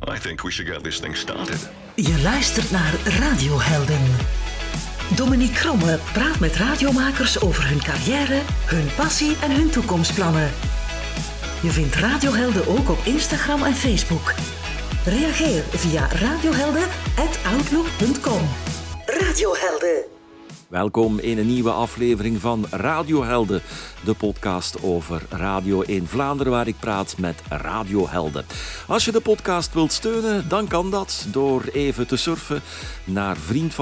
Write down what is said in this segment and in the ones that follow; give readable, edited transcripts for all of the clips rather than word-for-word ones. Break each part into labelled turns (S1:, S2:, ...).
S1: I think we should get this thing started.
S2: Je luistert naar Radiohelden. Dominique Kromme praat met radiomakers over hun carrière, hun passie en hun toekomstplannen. Je vindt Radiohelden ook op Instagram en Facebook. Reageer via radiohelden@outlook.com. Radiohelden.
S3: Welkom in een nieuwe aflevering van Radiohelden, de podcast over radio in Vlaanderen waar ik praat met radiohelden. Als je de podcast wilt steunen, dan kan dat door even te surfen naar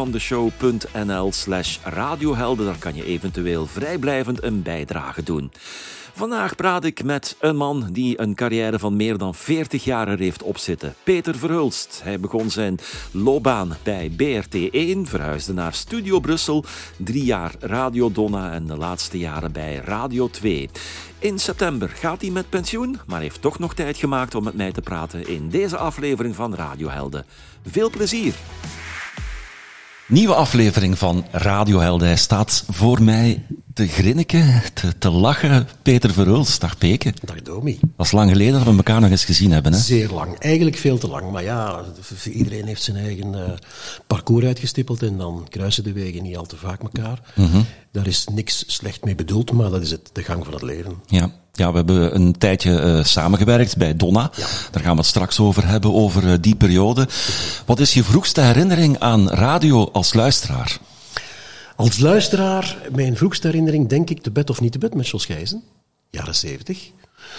S3: vriendvandeshow.nl/radiohelden. Daar kan je eventueel vrijblijvend een bijdrage doen. Vandaag praat ik met een man die een carrière van meer dan 40 jaar er heeft opzitten. Peter Verhulst. Hij begon zijn loopbaan bij BRT1, verhuisde naar Studio Brussel, 3 jaar Radio Donna en de laatste jaren bij Radio 2. In september gaat hij met pensioen, maar heeft toch nog tijd gemaakt om met mij te praten in deze aflevering van Radiohelden. Veel plezier! Nieuwe aflevering van Radiohelden. Hij staat voor mij te grinniken, te lachen. Peter Verhulst, dag Peke.
S4: Dag Domi.
S3: Dat is lang geleden dat we elkaar nog eens gezien hebben, hè?
S4: Zeer lang. Eigenlijk veel te lang. Maar ja, iedereen heeft zijn eigen parcours uitgestippeld en dan kruisen de wegen niet al te vaak elkaar. Mm-hmm. Daar is niks slecht mee bedoeld, maar dat is de gang van het leven.
S3: Ja, we hebben een tijdje samengewerkt bij Donna. Ja. Daar gaan we het straks over hebben, over die periode. Wat is je vroegste herinnering aan radio als luisteraar?
S4: Als luisteraar, mijn vroegste herinnering, denk ik, Te bed of niet te bed met Jos Gijzen, jaren 70.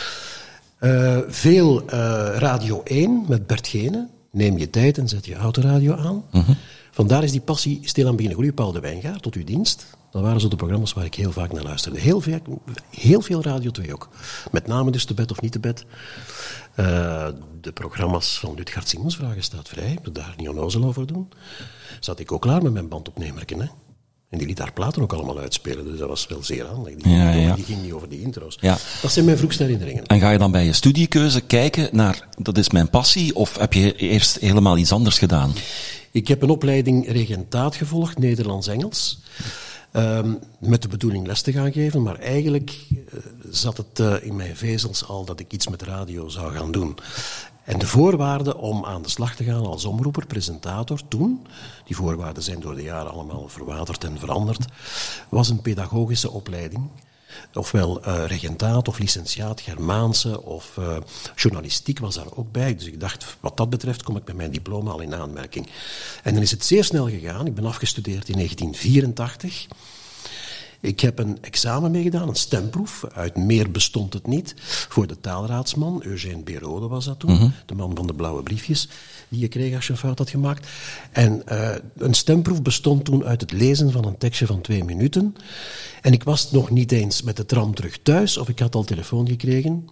S4: Veel Radio 1 met Bert Gene. Neem je tijd en zet je autoradio aan. Mm-hmm. Vandaar is die passie stilaan beginnen groeien. Paul de Wijngaard, tot uw dienst. Dat waren zo de programma's waar ik heel vaak naar luisterde. Heel veel Radio 2 ook. Met name dus Te bed of niet te bed. De programma's van Ludgard Simons, Vragen staat vrij. Ik moet daar niet onnozel over doen. Zat ik ook klaar met mijn bandopnemerken, hè. En die liet haar platen ook allemaal uitspelen, dus dat was wel zeer handig. Die ging niet over die intro's. Ja. Dat zijn mijn vroegste herinneringen.
S3: En ga je dan bij je studiekeuze kijken naar, dat is mijn passie, of heb je eerst helemaal iets anders gedaan?
S4: Ik heb een opleiding regentaat gevolgd, Nederlands-Engels. Met de bedoeling les te gaan geven, maar eigenlijk zat het in mijn vezels al dat ik iets met radio zou gaan doen. En de voorwaarden om aan de slag te gaan als omroeper, presentator toen, die voorwaarden zijn door de jaren allemaal verwaterd en veranderd, was een pedagogische opleiding. Ofwel regentaat of licentiaat Germaanse of journalistiek was daar ook bij. Dus ik dacht, wat dat betreft kom ik met mijn diploma al in aanmerking. En dan is het zeer snel gegaan. Ik ben afgestudeerd in 1984. Ik heb een examen meegedaan, een stemproef. Uit meer bestond het niet. Voor de taalraadsman, Eugène Berode was dat toen. Mm-hmm. De man van de blauwe briefjes, die je kreeg als je een fout had gemaakt. En een stemproef bestond toen uit het lezen van een tekstje van 2 minuten. En ik was nog niet eens met de tram terug thuis, of ik had al telefoon gekregen.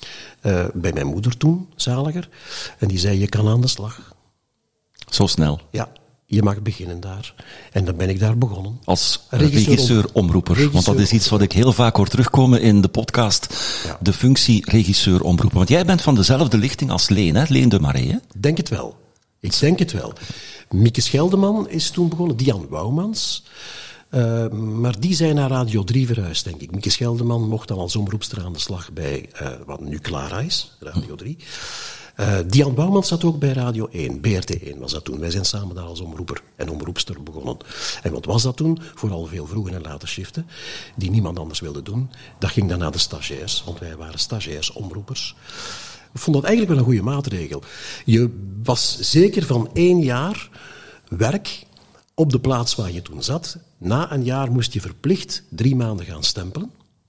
S4: Bij mijn moeder toen, zaliger. En die zei, je kan aan de slag.
S3: Zo snel?
S4: Ja. Je mag beginnen daar. En dan ben ik daar begonnen.
S3: Als regisseur-omroeper. Want dat is iets wat ik heel vaak hoor terugkomen in de podcast. Ja. De functie regisseur-omroeper. Want jij bent van dezelfde lichting als Leen, hè? Leen de Marais, hè?
S4: Denk het wel. Ik denk het wel. Mieke Scheldeman is toen begonnen. Dian Wouwmans. Maar die zijn naar Radio 3 verhuisd, denk ik. Mieke Scheldeman mocht dan als omroepster aan de slag bij wat nu Clara is, Radio 3. Dian Bouwmans zat ook bij Radio 1, BRT1 was dat toen. Wij zijn samen daar als omroeper en omroepster begonnen. En wat was dat toen? Vooral veel vroege en late shiften, die niemand anders wilde doen. Dat ging dan naar de stagiairs, want wij waren stagiairs, omroepers. Ik vond dat eigenlijk wel een goede maatregel. Je was zeker van 1 jaar werk op de plaats waar je toen zat. Na een jaar moest je verplicht 3 maanden gaan stempelen,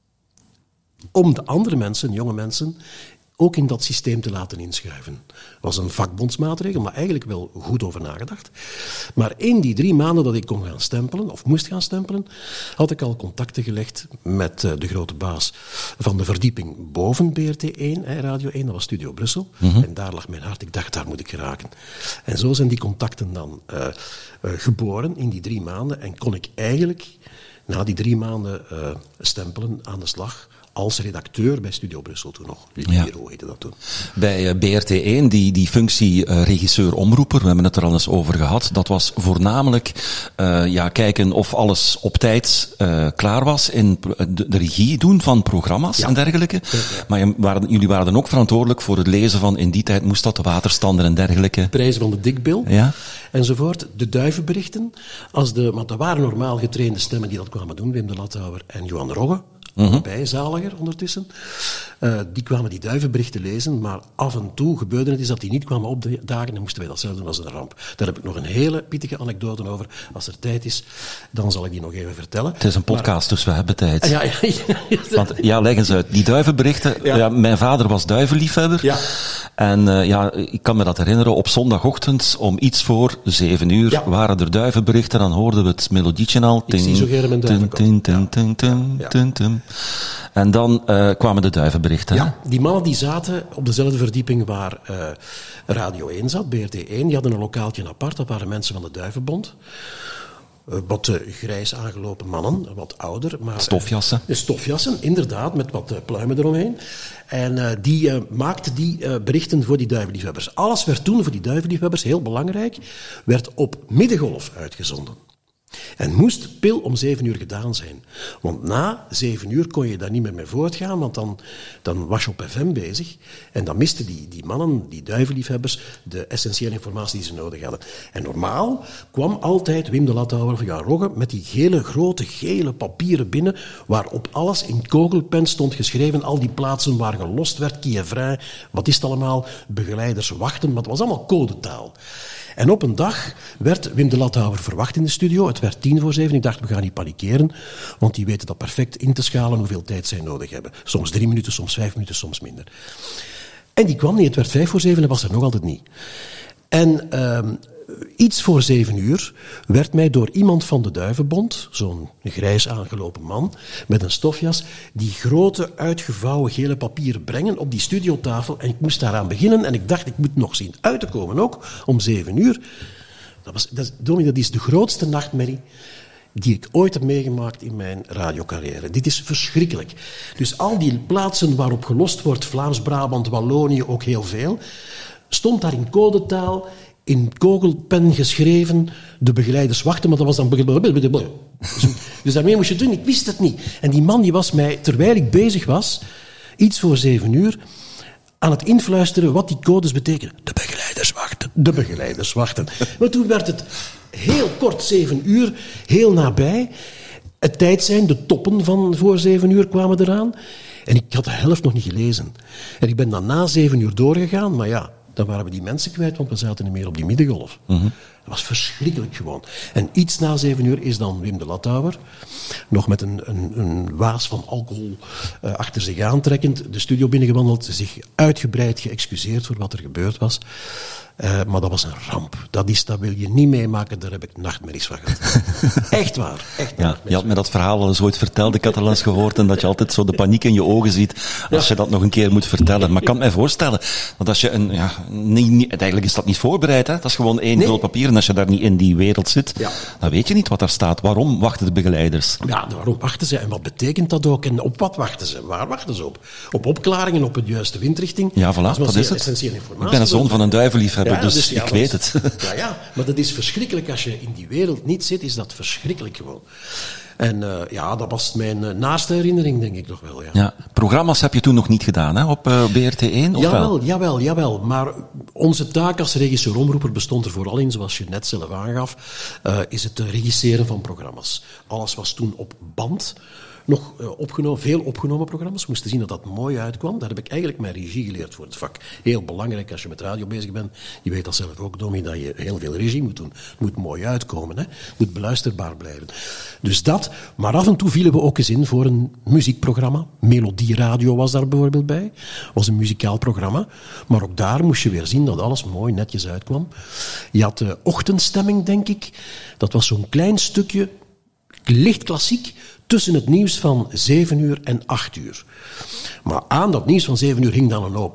S4: om de andere mensen, jonge mensen, ook in dat systeem te laten inschuiven. Dat was een vakbondsmaatregel, maar eigenlijk wel goed over nagedacht. Maar in die 3 maanden dat ik kon gaan stempelen, of moest gaan stempelen, had ik al contacten gelegd met de grote baas van de verdieping boven BRT1, Radio 1, dat was Studio Brussel. Mm-hmm. En daar lag mijn hart. Ik dacht, daar moet ik geraken. En zo zijn die contacten dan geboren in die 3 maanden. En kon ik eigenlijk na die 3 maanden stempelen aan de slag als redacteur bij Studio Brussel toen nog. Libero heette dat toen.
S3: Bij BRT1, die functie regisseur-omroeper, we hebben het er al eens over gehad, dat was voornamelijk kijken of alles op tijd klaar was in de regie doen van programma's en dergelijke. Ja. Maar jullie waren dan ook verantwoordelijk voor het lezen van, in die tijd moest dat de waterstanden en dergelijke.
S4: Prijzen van de Dikbil enzovoort. De duivenberichten. Want dat waren normaal getrainde stemmen die dat kwamen doen. Wim de Lathouwer en Johan Rogge. Bijzaliger ondertussen. Die kwamen die duivenberichten lezen, maar af en toe gebeurde het is dat die niet kwamen opdagen en moesten wij dat zelf doen als een ramp. Daar heb ik nog een hele pittige anekdote over. Als er tijd is, dan zal ik die nog even vertellen.
S3: Het is een podcast, dus we hebben tijd.
S4: Ja.
S3: Want leg eens uit. Die duivenberichten, mijn vader was duivenliefhebber. Ja. En ik kan me dat herinneren, op zondagochtend om iets voor 7:00 waren er duivenberichten, dan hoorden we het melodietje al.
S4: Ik zie zo graag mijn duivenkop.
S3: En dan kwamen de duivenberichten.
S4: Ja, die mannen die zaten op dezelfde verdieping waar Radio 1 zat, BRT1. Die hadden een lokaaltje apart, dat waren mensen van de Duivenbond. Wat grijs aangelopen mannen, wat ouder. Maar, stofjassen, inderdaad, met wat pluimen eromheen. En die maakten die berichten voor die duivenliefhebbers. Alles werd toen voor die duivenliefhebbers, heel belangrijk, werd op middengolf uitgezonden. En moest pil om 7:00 gedaan zijn. Want na 7:00 kon je daar niet meer mee voortgaan, want dan was je op FM bezig. En dan misten die mannen, die duivenliefhebbers, de essentiële informatie die ze nodig hadden. En normaal kwam altijd Wim de Lathouwer of Jan Rogge met die grote gele papieren binnen, waarop alles in kogelpen stond geschreven, al die plaatsen waar gelost werd, Kievrin, wat is het allemaal, begeleiders wachten, maar het was allemaal codetaal. En op een dag werd Wim de Lathouwer verwacht in de studio. Het werd 7:10. Ik dacht, we gaan niet panikeren, want die weten dat perfect in te schalen hoeveel tijd zij nodig hebben. Soms 3 minuten, soms 5 minuten, soms minder. En die kwam niet. Het werd 6:05 en was er nog altijd niet. En iets voor 7:00 werd mij door iemand van de Duivenbond, zo'n grijs aangelopen man, met een stofjas, die grote uitgevouwen gele papieren brengen op die studiotafel. En ik moest daaraan beginnen en ik dacht, ik moet nog zien uit te komen ook, om 7:00. Dat is de grootste nachtmerrie die ik ooit heb meegemaakt in mijn radiocarrière. Dit is verschrikkelijk. Dus al die plaatsen waarop gelost wordt, Vlaams-Brabant, Wallonië, ook heel veel, stond daar in codetaal, in kogelpen geschreven, de begeleiders wachten, maar dat was dan... Dus daarmee moest je doen, ik wist het niet. En die man die was mij, terwijl ik bezig was, iets voor 7:00, aan het influisteren wat die codes betekenen. De begeleiders wachten. Maar toen werd het heel kort 7:00, heel nabij. Het tijd zijn, de toppen van voor 7:00 kwamen eraan. En ik had de helft nog niet gelezen. En ik ben dan na 7:00 doorgegaan, maar ja, dan waren we die mensen kwijt, want we zaten niet meer op die middengolf. Mm-hmm. Dat was verschrikkelijk gewoon. En iets na 7:00 is dan Wim de Lathouwer, nog met een waas van alcohol achter zich aantrekkend, de studio binnengewandeld, zich uitgebreid geëxcuseerd voor wat er gebeurd was. Maar dat was een ramp. Dat wil je niet meemaken, daar heb ik nachtmerries van gehad. Echt waar.
S3: Je had me dat verhaal al eens ooit verteld, ik had al eens gehoord, en dat je altijd zo de paniek in je ogen ziet als je dat nog een keer moet vertellen. Maar ik kan me voorstellen, dat als je eigenlijk is dat niet voorbereid, hè? Dat is gewoon één vul papier, en als je daar niet in die wereld zit, dan weet je niet wat daar staat. Waarom wachten de begeleiders?
S4: Ja, waarom wachten ze? En wat betekent dat ook? En op wat wachten ze? Waar wachten ze op? Op opklaringen, op de juiste windrichting?
S3: Ja, voilà, dat is het. Ik ben een zoon van een duivenliefhebber. Dus ik weet het.
S4: Ja, maar dat is verschrikkelijk. Als je in die wereld niet zit, is dat verschrikkelijk gewoon. En dat was mijn naaste herinnering, denk ik toch wel. Ja.
S3: Programma's heb je toen nog niet gedaan, hè, op BRT1? Of
S4: jawel. Maar onze taak als regisseur-omroeper bestond er vooral in, zoals je net zelf aangaf, is het regisseren van programma's. Alles was toen op band. Nog veel opgenomen programma's. We moesten zien dat dat mooi uitkwam. Daar heb ik eigenlijk mijn regie geleerd voor het vak. Heel belangrijk als je met radio bezig bent. Je weet dat zelf ook, Domi, dat je heel veel regie moet doen. Het moet mooi uitkomen. Het moet beluisterbaar blijven. Dus dat. Maar af en toe vielen we ook eens in voor een muziekprogramma. Melodie Radio was daar bijvoorbeeld bij. Was een muzikaal programma. Maar ook daar moest je weer zien dat alles mooi netjes uitkwam. Je had de ochtendstemming, denk ik. Dat was zo'n klein stukje, licht klassiek, tussen het nieuws van 7 uur en 8 uur. Maar aan dat nieuws van 7 uur hing dan een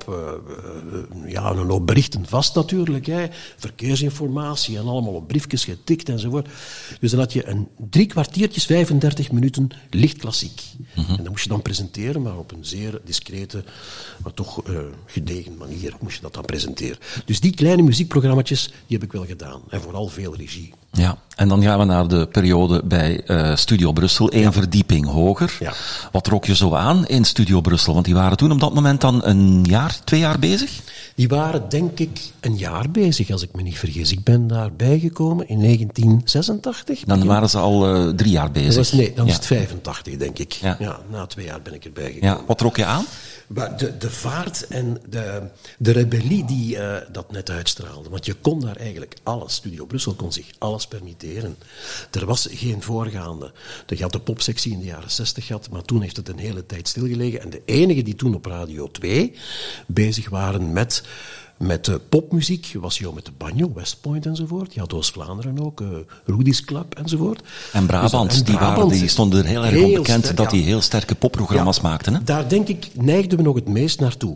S4: hoop berichten vast natuurlijk. Hè. Verkeersinformatie en allemaal op briefjes getikt enzovoort. Dus dan had je 3 kwartiertjes, 35 minuten licht klassiek. En dat moest je dan presenteren, maar op een zeer discrete, maar toch gedegen manier moest je dat dan presenteren. Dus die kleine muziekprogramma's, die heb ik wel gedaan. En vooral veel regie.
S3: Ja, en dan gaan we naar de periode bij Studio Brussel, 1 verdieping hoger.
S4: Ja.
S3: Wat trok je zo aan in Studio Brussel? Want die waren toen op dat moment dan 2 jaar bezig?
S4: Die waren, denk ik, 1 jaar bezig, als ik me niet vergis. Ik ben daar bijgekomen in 1986.
S3: Dan waren ze al 3 jaar bezig.
S4: Dan is het 85, denk ik.
S3: Ja.
S4: Na 2 jaar ben ik erbij gekomen.
S3: Ja, wat trok je aan?
S4: Maar de vaart en de rebellie die dat net uitstraalde. Want je kon daar eigenlijk alles. Studio Brussel kon zich alles permitteren. Er was geen voorgaande. Je had de popsectie in de jaren 60 gehad, maar toen heeft het een hele tijd stilgelegen. En de enigen die toen op Radio 2 bezig waren met popmuziek was Jo met de banjo, West Point enzovoort. Je had Oost-Vlaanderen ook, Rudy's Club enzovoort.
S3: En Brabant, die stonden er heel erg op bekend dat die heel sterke popprogramma's maakten. Hè?
S4: Daar denk ik, neigden we nog het meest naartoe.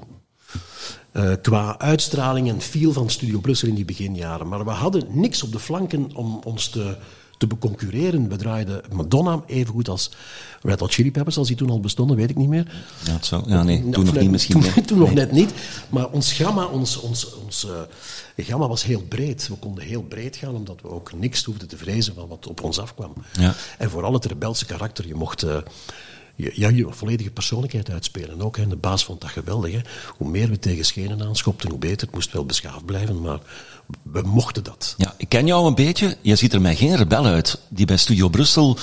S4: Qua uitstraling en feel van Studio Brussel in die beginjaren. Maar we hadden niks op de flanken om ons te beconcurreren. We draaiden Madonna even goed als Red Hot Chili Peppers, als die toen al bestonden, weet ik niet meer.
S3: Ja, zo. Ja, nee, toen nog niet misschien.
S4: Toen nog net niet. Maar ons gamma, gamma was heel breed. We konden heel breed gaan, omdat we ook niks hoefden te vrezen van wat op ons afkwam. Ja. En vooral het rebelse karakter. Je mocht je volledige persoonlijkheid uitspelen ook. En de baas vond dat geweldig. Hè. Hoe meer we tegen schenen aanschopten, hoe beter. Het moest wel beschaafd blijven, maar we mochten dat.
S3: Ja, ik ken jou een beetje. Je ziet er mij geen rebel uit die bij Studio Brussel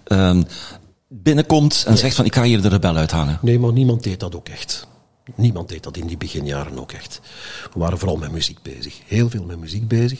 S3: binnenkomt en zegt van ik ga hier de rebel uithangen.
S4: Nee, maar niemand deed dat ook echt. Niemand deed dat in die beginjaren ook echt. We waren vooral met muziek bezig. Heel veel met muziek bezig.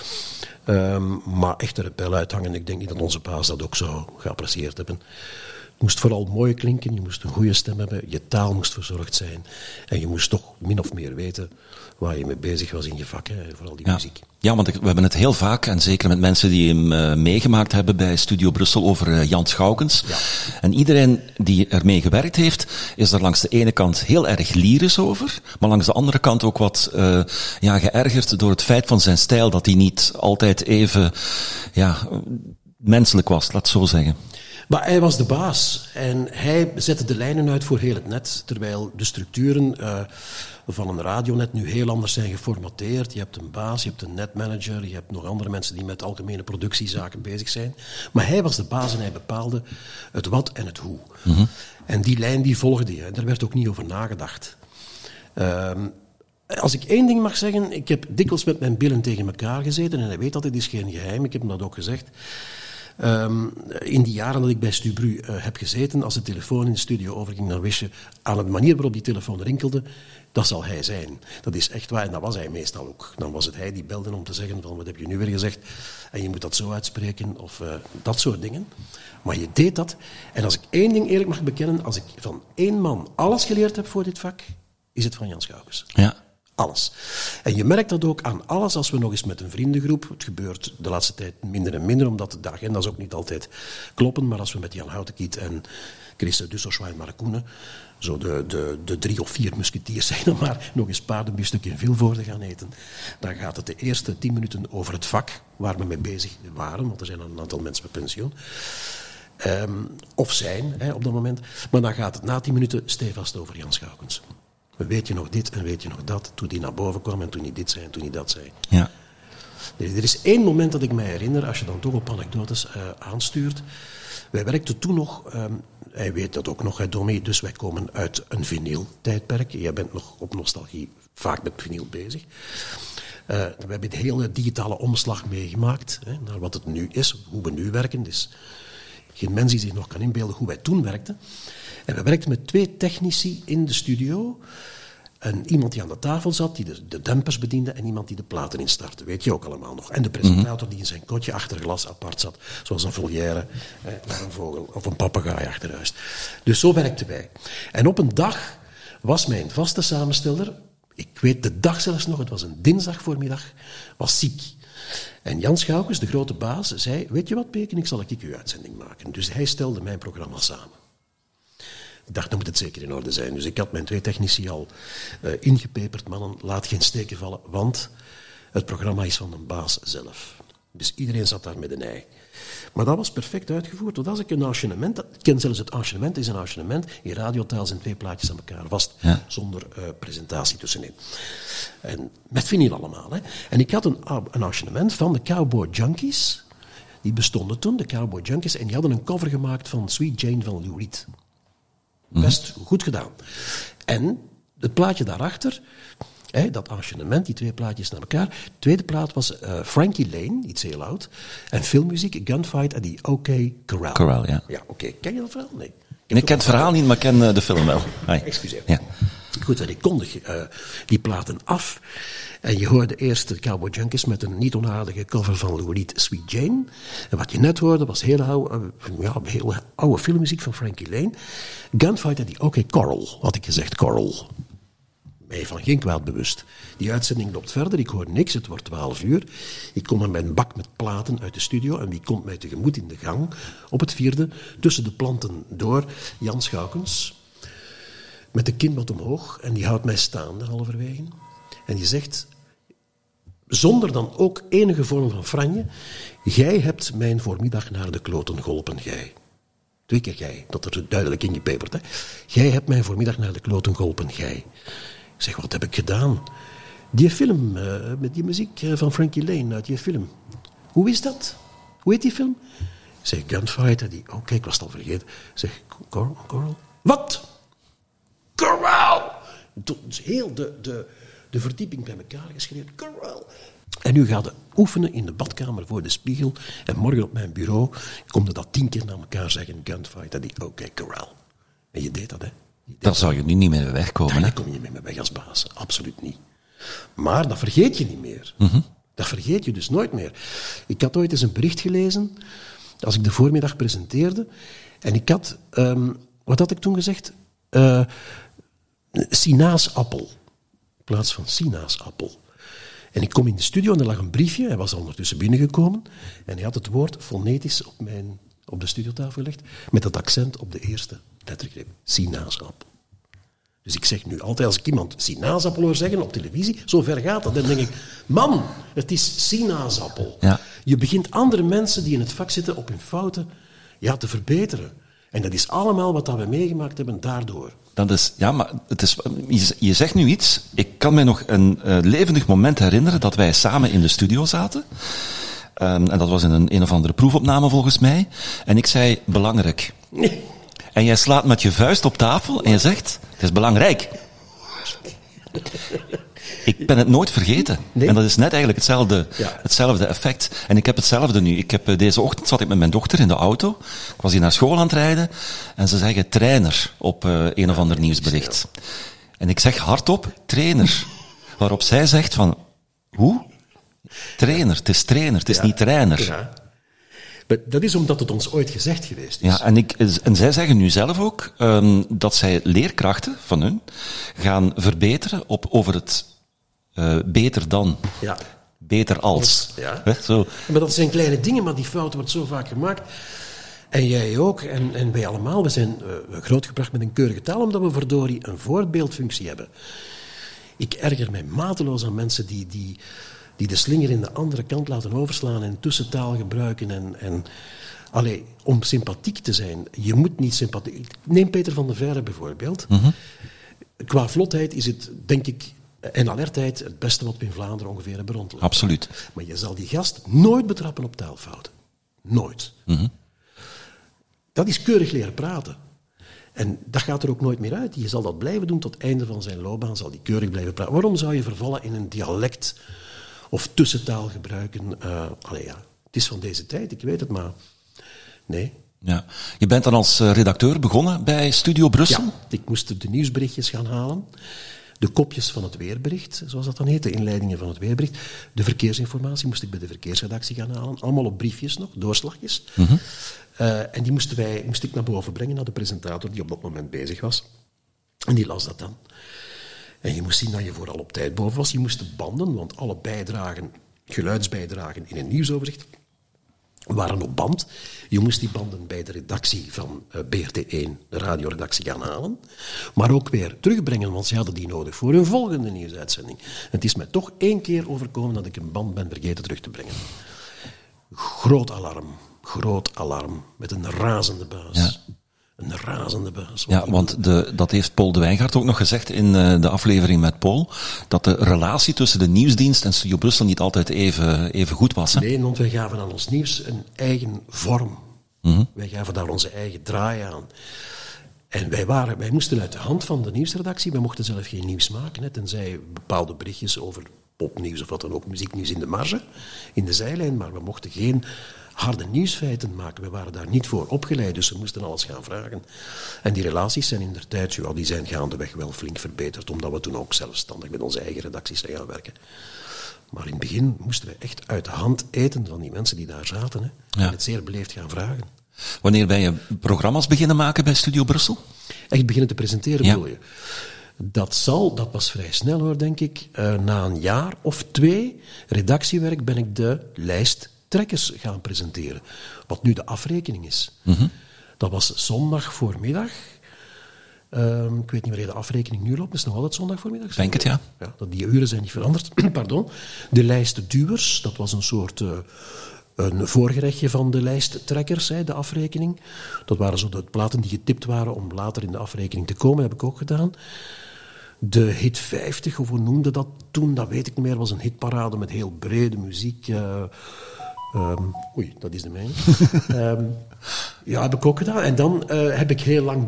S4: Maar echt de rebel uithangen, ik denk niet dat onze baas dat ook zou geapprecieerd hebben. Het moest vooral mooi klinken, je moest een goede stem hebben, je taal moest verzorgd zijn. En je moest toch min of meer weten waar je mee bezig was in je vak, hè, vooral die muziek.
S3: Ja, want we hebben het heel vaak, en zeker met mensen die hem meegemaakt hebben bij Studio Brussel, over Jan Schoukens. Ja. En iedereen die ermee gewerkt heeft, is er langs de ene kant heel erg lyrisch over, maar langs de andere kant ook wat geërgerd door het feit van zijn stijl, dat hij niet altijd even menselijk was, laat het zo zeggen.
S4: Maar hij was de baas en hij zette de lijnen uit voor heel het net, terwijl de structuren van een radionet nu heel anders zijn geformateerd. Je hebt een baas, je hebt een netmanager, je hebt nog andere mensen die met algemene productiezaken bezig zijn. Maar hij was de baas en hij bepaalde het wat en het hoe. Mm-hmm. En die lijn die volgde je, daar werd ook niet over nagedacht. Als ik 1 ding mag zeggen, ik heb dikwijls met mijn billen tegen elkaar gezeten en hij weet dat, dit is geen geheim, ik heb hem dat ook gezegd. In die jaren dat ik bij Stubru heb gezeten, als de telefoon in de studio overging, dan wist je aan de manier waarop die telefoon rinkelde, dat zal hij zijn. Dat is echt waar en dat was hij meestal ook. Dan was het hij die belde om te zeggen van wat heb je nu weer gezegd en je moet dat zo uitspreken of dat soort dingen. Maar je deed dat en als ik 1 ding eerlijk mag bekennen, als ik van 1 man alles geleerd heb voor dit vak, is het van Jan Schoukens.
S3: Ja.
S4: Alles. En je merkt dat ook aan alles als we nog eens met een vriendengroep, het gebeurt de laatste tijd minder en minder, omdat de agenda's ook niet altijd kloppen, maar als we met Jan Houtenkiet en Chris Dussochois en Marcoene, zo de 3 of 4 musketiers zijn maar, nog eens paardenbiefstuk in Vilvoorde gaan eten, dan gaat het de eerste 10 minuten over het vak waar we mee bezig waren, want er zijn een aantal mensen met pensioen. Of zijn, op dat moment. Maar dan gaat het na 10 minuten stevast over Jan Schoukens. Weet je nog dit en weet je nog dat, toen die naar boven kwam en toen hij dit zei en toen hij dat zei.
S3: Ja.
S4: Er is 1 moment dat ik mij herinner, als je dan toch op anekdotes aanstuurt. Wij werkten toen nog, hij weet dat ook nog, Domi, dus wij komen uit een vinyl-tijdperk. Jij bent nog op nostalgie vaak met vinyl bezig. We hebben de hele digitale omslag meegemaakt, naar wat het nu is, hoe we nu werken. Dus geen mens die zich nog kan inbeelden hoe wij toen werkten. En we werkten met 2 technici in de studio. En iemand die aan de tafel zat, die de dempers bediende, en iemand die de platen instartte. Weet je ook allemaal nog. En de presentator die in zijn kotje achter glas apart zat. Zoals een volière, naar een vogel of een papegaai achteruit. Dus zo werkten wij. En op een dag was mijn vaste samensteller, Ik weet de dag zelfs nog, het was een dinsdag voormiddag, was ziek. En Jan Schoukens, de grote baas, zei, weet je wat, Peken, ik zal uw uitzending maken. Dus hij stelde mijn programma samen. Ik dacht, dan moet het zeker in orde zijn. Dus ik had mijn 2 technici al ingepeperd. Mannen, laat geen steken vallen, want het programma is van de baas zelf. Dus iedereen zat daar met een ei. Maar dat was perfect uitgevoerd. Want als ik een enchaînement... Ik ken zelfs het enchaînement, is een enchaînement. In radiotaal zijn 2 plaatjes aan elkaar vast. Ja. Zonder presentatie tussenin. En met vinyl allemaal. Hè. En ik had een enchaînement van de Cowboy Junkies. Die bestonden toen, de Cowboy Junkies. En die hadden een cover gemaakt van Sweet Jane van Lou Reed. Best goed gedaan. En het plaatje daarachter... dat enchaînement, die 2 plaatjes naar elkaar. De tweede plaat was Frankie Lane, iets heel oud. En filmmuziek, Gunfight en die OK Corral.
S3: Corral, ja.
S4: Ja, oké. Ken je dat verhaal? Nee.
S3: Ik ken het verhaal niet, maar ik ken de film wel.
S4: Excuseer.
S3: Ja.
S4: Goed, en ik kondig die platen af. En je hoorde eerst de Cowboy Junkies met een niet onaardige cover van Lou Reed, Sweet Jane. En wat je net hoorde was heel oude filmmuziek van Frankie Lane. Gunfight en die OK Coral, had ik gezegd, Coral. Mij van geen kwaad bewust. Die uitzending loopt verder, ik hoor niks, het wordt 12 uur. Ik kom met mijn bak met platen uit de studio en wie komt mij tegemoet in de gang op het 4e, tussen de planten door, Jan Schoukens, met de kin wat omhoog en die houdt mij staande halverwege. En die zegt, zonder dan ook enige vorm van franje, jij hebt mijn voormiddag naar de kloten geholpen, gij. 2 keer gij, dat er duidelijk ingepeperd, hè. Jij hebt mij voormiddag naar de kloten geholpen, gij. Ik zeg, wat heb ik gedaan? Die film, met die muziek van Frankie Lane uit die film. Hoe is dat? Hoe heet die film? Ik zeg, Gunfight. Oké, ik was het al vergeten. Ik zeg, Coral? Wat? Coral! Dus heel de verdieping bij elkaar geschreven. Coral! En nu gaat het oefenen in de badkamer voor de spiegel. En morgen op mijn bureau komt er dat 10 keer naar elkaar zeggen. Gunfight. Oké, Coral. En je deed dat, hè?
S3: Daar zou je nu niet mee wegkomen, hè?
S4: Daar kom je niet mee weg als baas. Absoluut niet. Maar dat vergeet je niet meer. Dat vergeet je dus nooit meer. Ik had ooit eens een bericht gelezen, als ik de voormiddag presenteerde, en ik had, wat had ik toen gezegd? Sinaasappel. In plaats van sinaasappel. En ik kom in de studio en er lag een briefje, hij was al ondertussen binnengekomen, en hij had het woord fonetisch op de studiotafel gelegd, met het accent op de eerste lettergreep. Sinaasappel. Dus ik zeg nu altijd, als ik iemand sinaasappel hoor zeggen op televisie, zo ver gaat dat, dan denk ik, man, het is sinaasappel.
S3: Ja.
S4: Je begint andere mensen die in het vak zitten op hun fouten te verbeteren. En dat is allemaal wat we meegemaakt hebben daardoor.
S3: Dat is, ja, maar het is, je zegt nu iets. Ik kan me nog een levendig moment herinneren dat wij samen in de studio zaten. En dat was in een of andere proefopname volgens mij. En ik zei, belangrijk.
S4: Nee.
S3: En jij slaat met je vuist op tafel en je zegt, het is belangrijk. Ik ben het nooit vergeten.
S4: Nee?
S3: En dat is net eigenlijk hetzelfde effect. En ik heb hetzelfde nu. Deze ochtend zat ik met mijn dochter in de auto. Ik was hier naar school aan het rijden. En ze zeggen trainer op een of ander nieuwsbericht. En ik zeg hardop, trainer. Waarop zij zegt van, hoe? Trainer, het is trainer, het is niet trainer.
S4: Ja. Maar dat is omdat het ons ooit gezegd geweest is.
S3: Ja, en zij zeggen nu zelf ook dat zij leerkrachten van hun gaan verbeteren over het beter dan, beter als.
S4: Ja.
S3: Zo.
S4: Maar dat zijn kleine dingen, maar die fout wordt zo vaak gemaakt. En jij ook, en wij allemaal. We zijn grootgebracht met een keurige taal, omdat we verdorie een voorbeeldfunctie hebben. Ik erger mij mateloos aan mensen die de slinger in de andere kant laten overslaan en tussentaal gebruiken. Allee, om sympathiek te zijn, je moet niet sympathiek... Neem Peter van der Veire bijvoorbeeld. Qua vlotheid is het, denk ik, en alertheid het beste wat we in Vlaanderen ongeveer hebben rondlopen.
S3: Absoluut.
S4: Maar je zal die gast nooit betrappen op taalfouten. Nooit. Dat is keurig leren praten. En dat gaat er ook nooit meer uit. Je zal dat blijven doen tot het einde van zijn loopbaan, zal die keurig blijven praten. Waarom zou je vervallen in een dialect of tussentaal gebruiken? Het is van deze tijd, ik weet het, maar nee.
S3: Ja. Je bent dan als redacteur begonnen bij Studio Brussel?
S4: Ja, ik moest de nieuwsberichtjes gaan halen. De kopjes van het weerbericht, zoals dat dan heet, de inleidingen van het weerbericht. De verkeersinformatie moest ik bij de verkeersredactie gaan halen. Allemaal op briefjes nog, doorslagjes. En die moest ik naar boven brengen, naar de presentator die op dat moment bezig was. En die las dat dan. En je moest zien dat je vooral op tijd boven was. Je moest de banden, want alle geluidsbijdragen in een nieuwsoverzicht waren op band. Je moest die banden bij de redactie van BRT1, de radioredactie, gaan halen. Maar ook weer terugbrengen, want ze hadden die nodig voor hun volgende nieuwsuitzending. En het is mij toch 1 keer overkomen dat ik een band ben vergeten terug te brengen. Groot alarm, met een razende buis. Ja. Een razende buis.
S3: Ja, want dat heeft Paul de Wijngaard ook nog gezegd in de aflevering met Paul, dat de relatie tussen de nieuwsdienst en Studio Brussel niet altijd even goed was. Hè?
S4: Nee, want wij gaven aan ons nieuws een eigen vorm. Mm-hmm. Wij gaven daar onze eigen draai aan. En wij moesten uit de hand van de nieuwsredactie, wij mochten zelf geen nieuws maken, hè, tenzij bepaalde berichtjes over popnieuws of wat dan ook, muzieknieuws in de marge, in de zijlijn, maar we mochten geen harde nieuwsfeiten maken. We waren daar niet voor opgeleid, dus we moesten alles gaan vragen. En die relaties zijn inderdaad, die zijn gaandeweg wel flink verbeterd, omdat we toen ook zelfstandig met onze eigen redacties zijn gaan werken. Maar in het begin moesten we echt uit de hand eten van die mensen die daar zaten. Hè, en het zeer beleefd gaan vragen.
S3: Wanneer ben je programma's beginnen maken bij Studio Brussel?
S4: Echt beginnen te presenteren, bedoel je? Dat was vrij snel hoor, denk ik. Na een jaar of 2 redactiewerk ben ik de lijst trekkers gaan presenteren. Wat nu de afrekening is. Mm-hmm. Dat was zondag voormiddag. Ik weet niet wanneer de afrekening nu loopt. Het is nog altijd zondag voormiddag.
S3: Denk het, ja.
S4: Die uren zijn niet veranderd. Pardon. De lijstduwers, dat was een soort een voorgerechtje van de lijsttrekkers, de afrekening. Dat waren zo de platen die getipt waren om later in de afrekening te komen. Dat heb ik ook gedaan. De hit 50, of hoe noemde dat toen? Dat weet ik niet meer. Was een hitparade met heel brede muziek. Dat is de mijne. Heb ik ook gedaan. En dan heb ik heel lang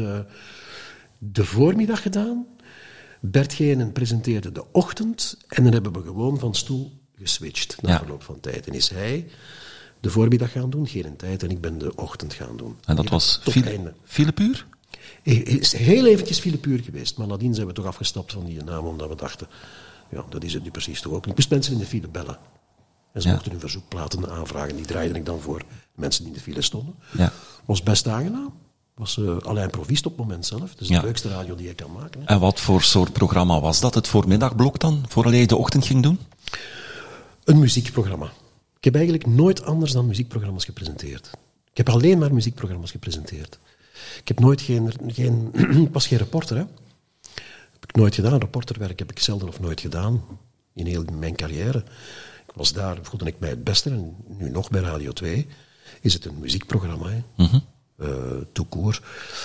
S4: de voormiddag gedaan. Bert Geenen presenteerde de ochtend. En dan hebben we gewoon van stoel geswitcht na verloop van tijd. En is hij de voormiddag gaan doen, geen tijd. En ik ben de ochtend gaan doen.
S3: En dat was Philip Uur?
S4: Is heel eventjes Philip Uur geweest. Maar nadien zijn we toch afgestapt van die naam, omdat we dachten, dat is het nu precies toch ook niet. Ik moest mensen in de file bellen. En ze mochten hun verzoekplaten aanvragen. Die draaide ik dan voor mensen die in de file stonden. Ja. Was best aangenaam. Was Alain Provist op het moment zelf. Dat is de leukste radio die je kan maken. Hè.
S3: En wat voor soort programma was dat? Het voormiddagblok dan? Voordat je de ochtend ging doen?
S4: Een muziekprogramma. Ik heb eigenlijk nooit anders dan muziekprogramma's gepresenteerd. Ik heb alleen maar muziekprogramma's gepresenteerd. Ik heb nooit was geen reporter, hè. Heb ik nooit gedaan. Reporterwerk heb ik zelden of nooit gedaan. In heel mijn carrière. Daar voelde ik mij het beste. En nu nog bij Radio 2 is het een muziekprogramma. Hè. Mm-hmm. Tout court.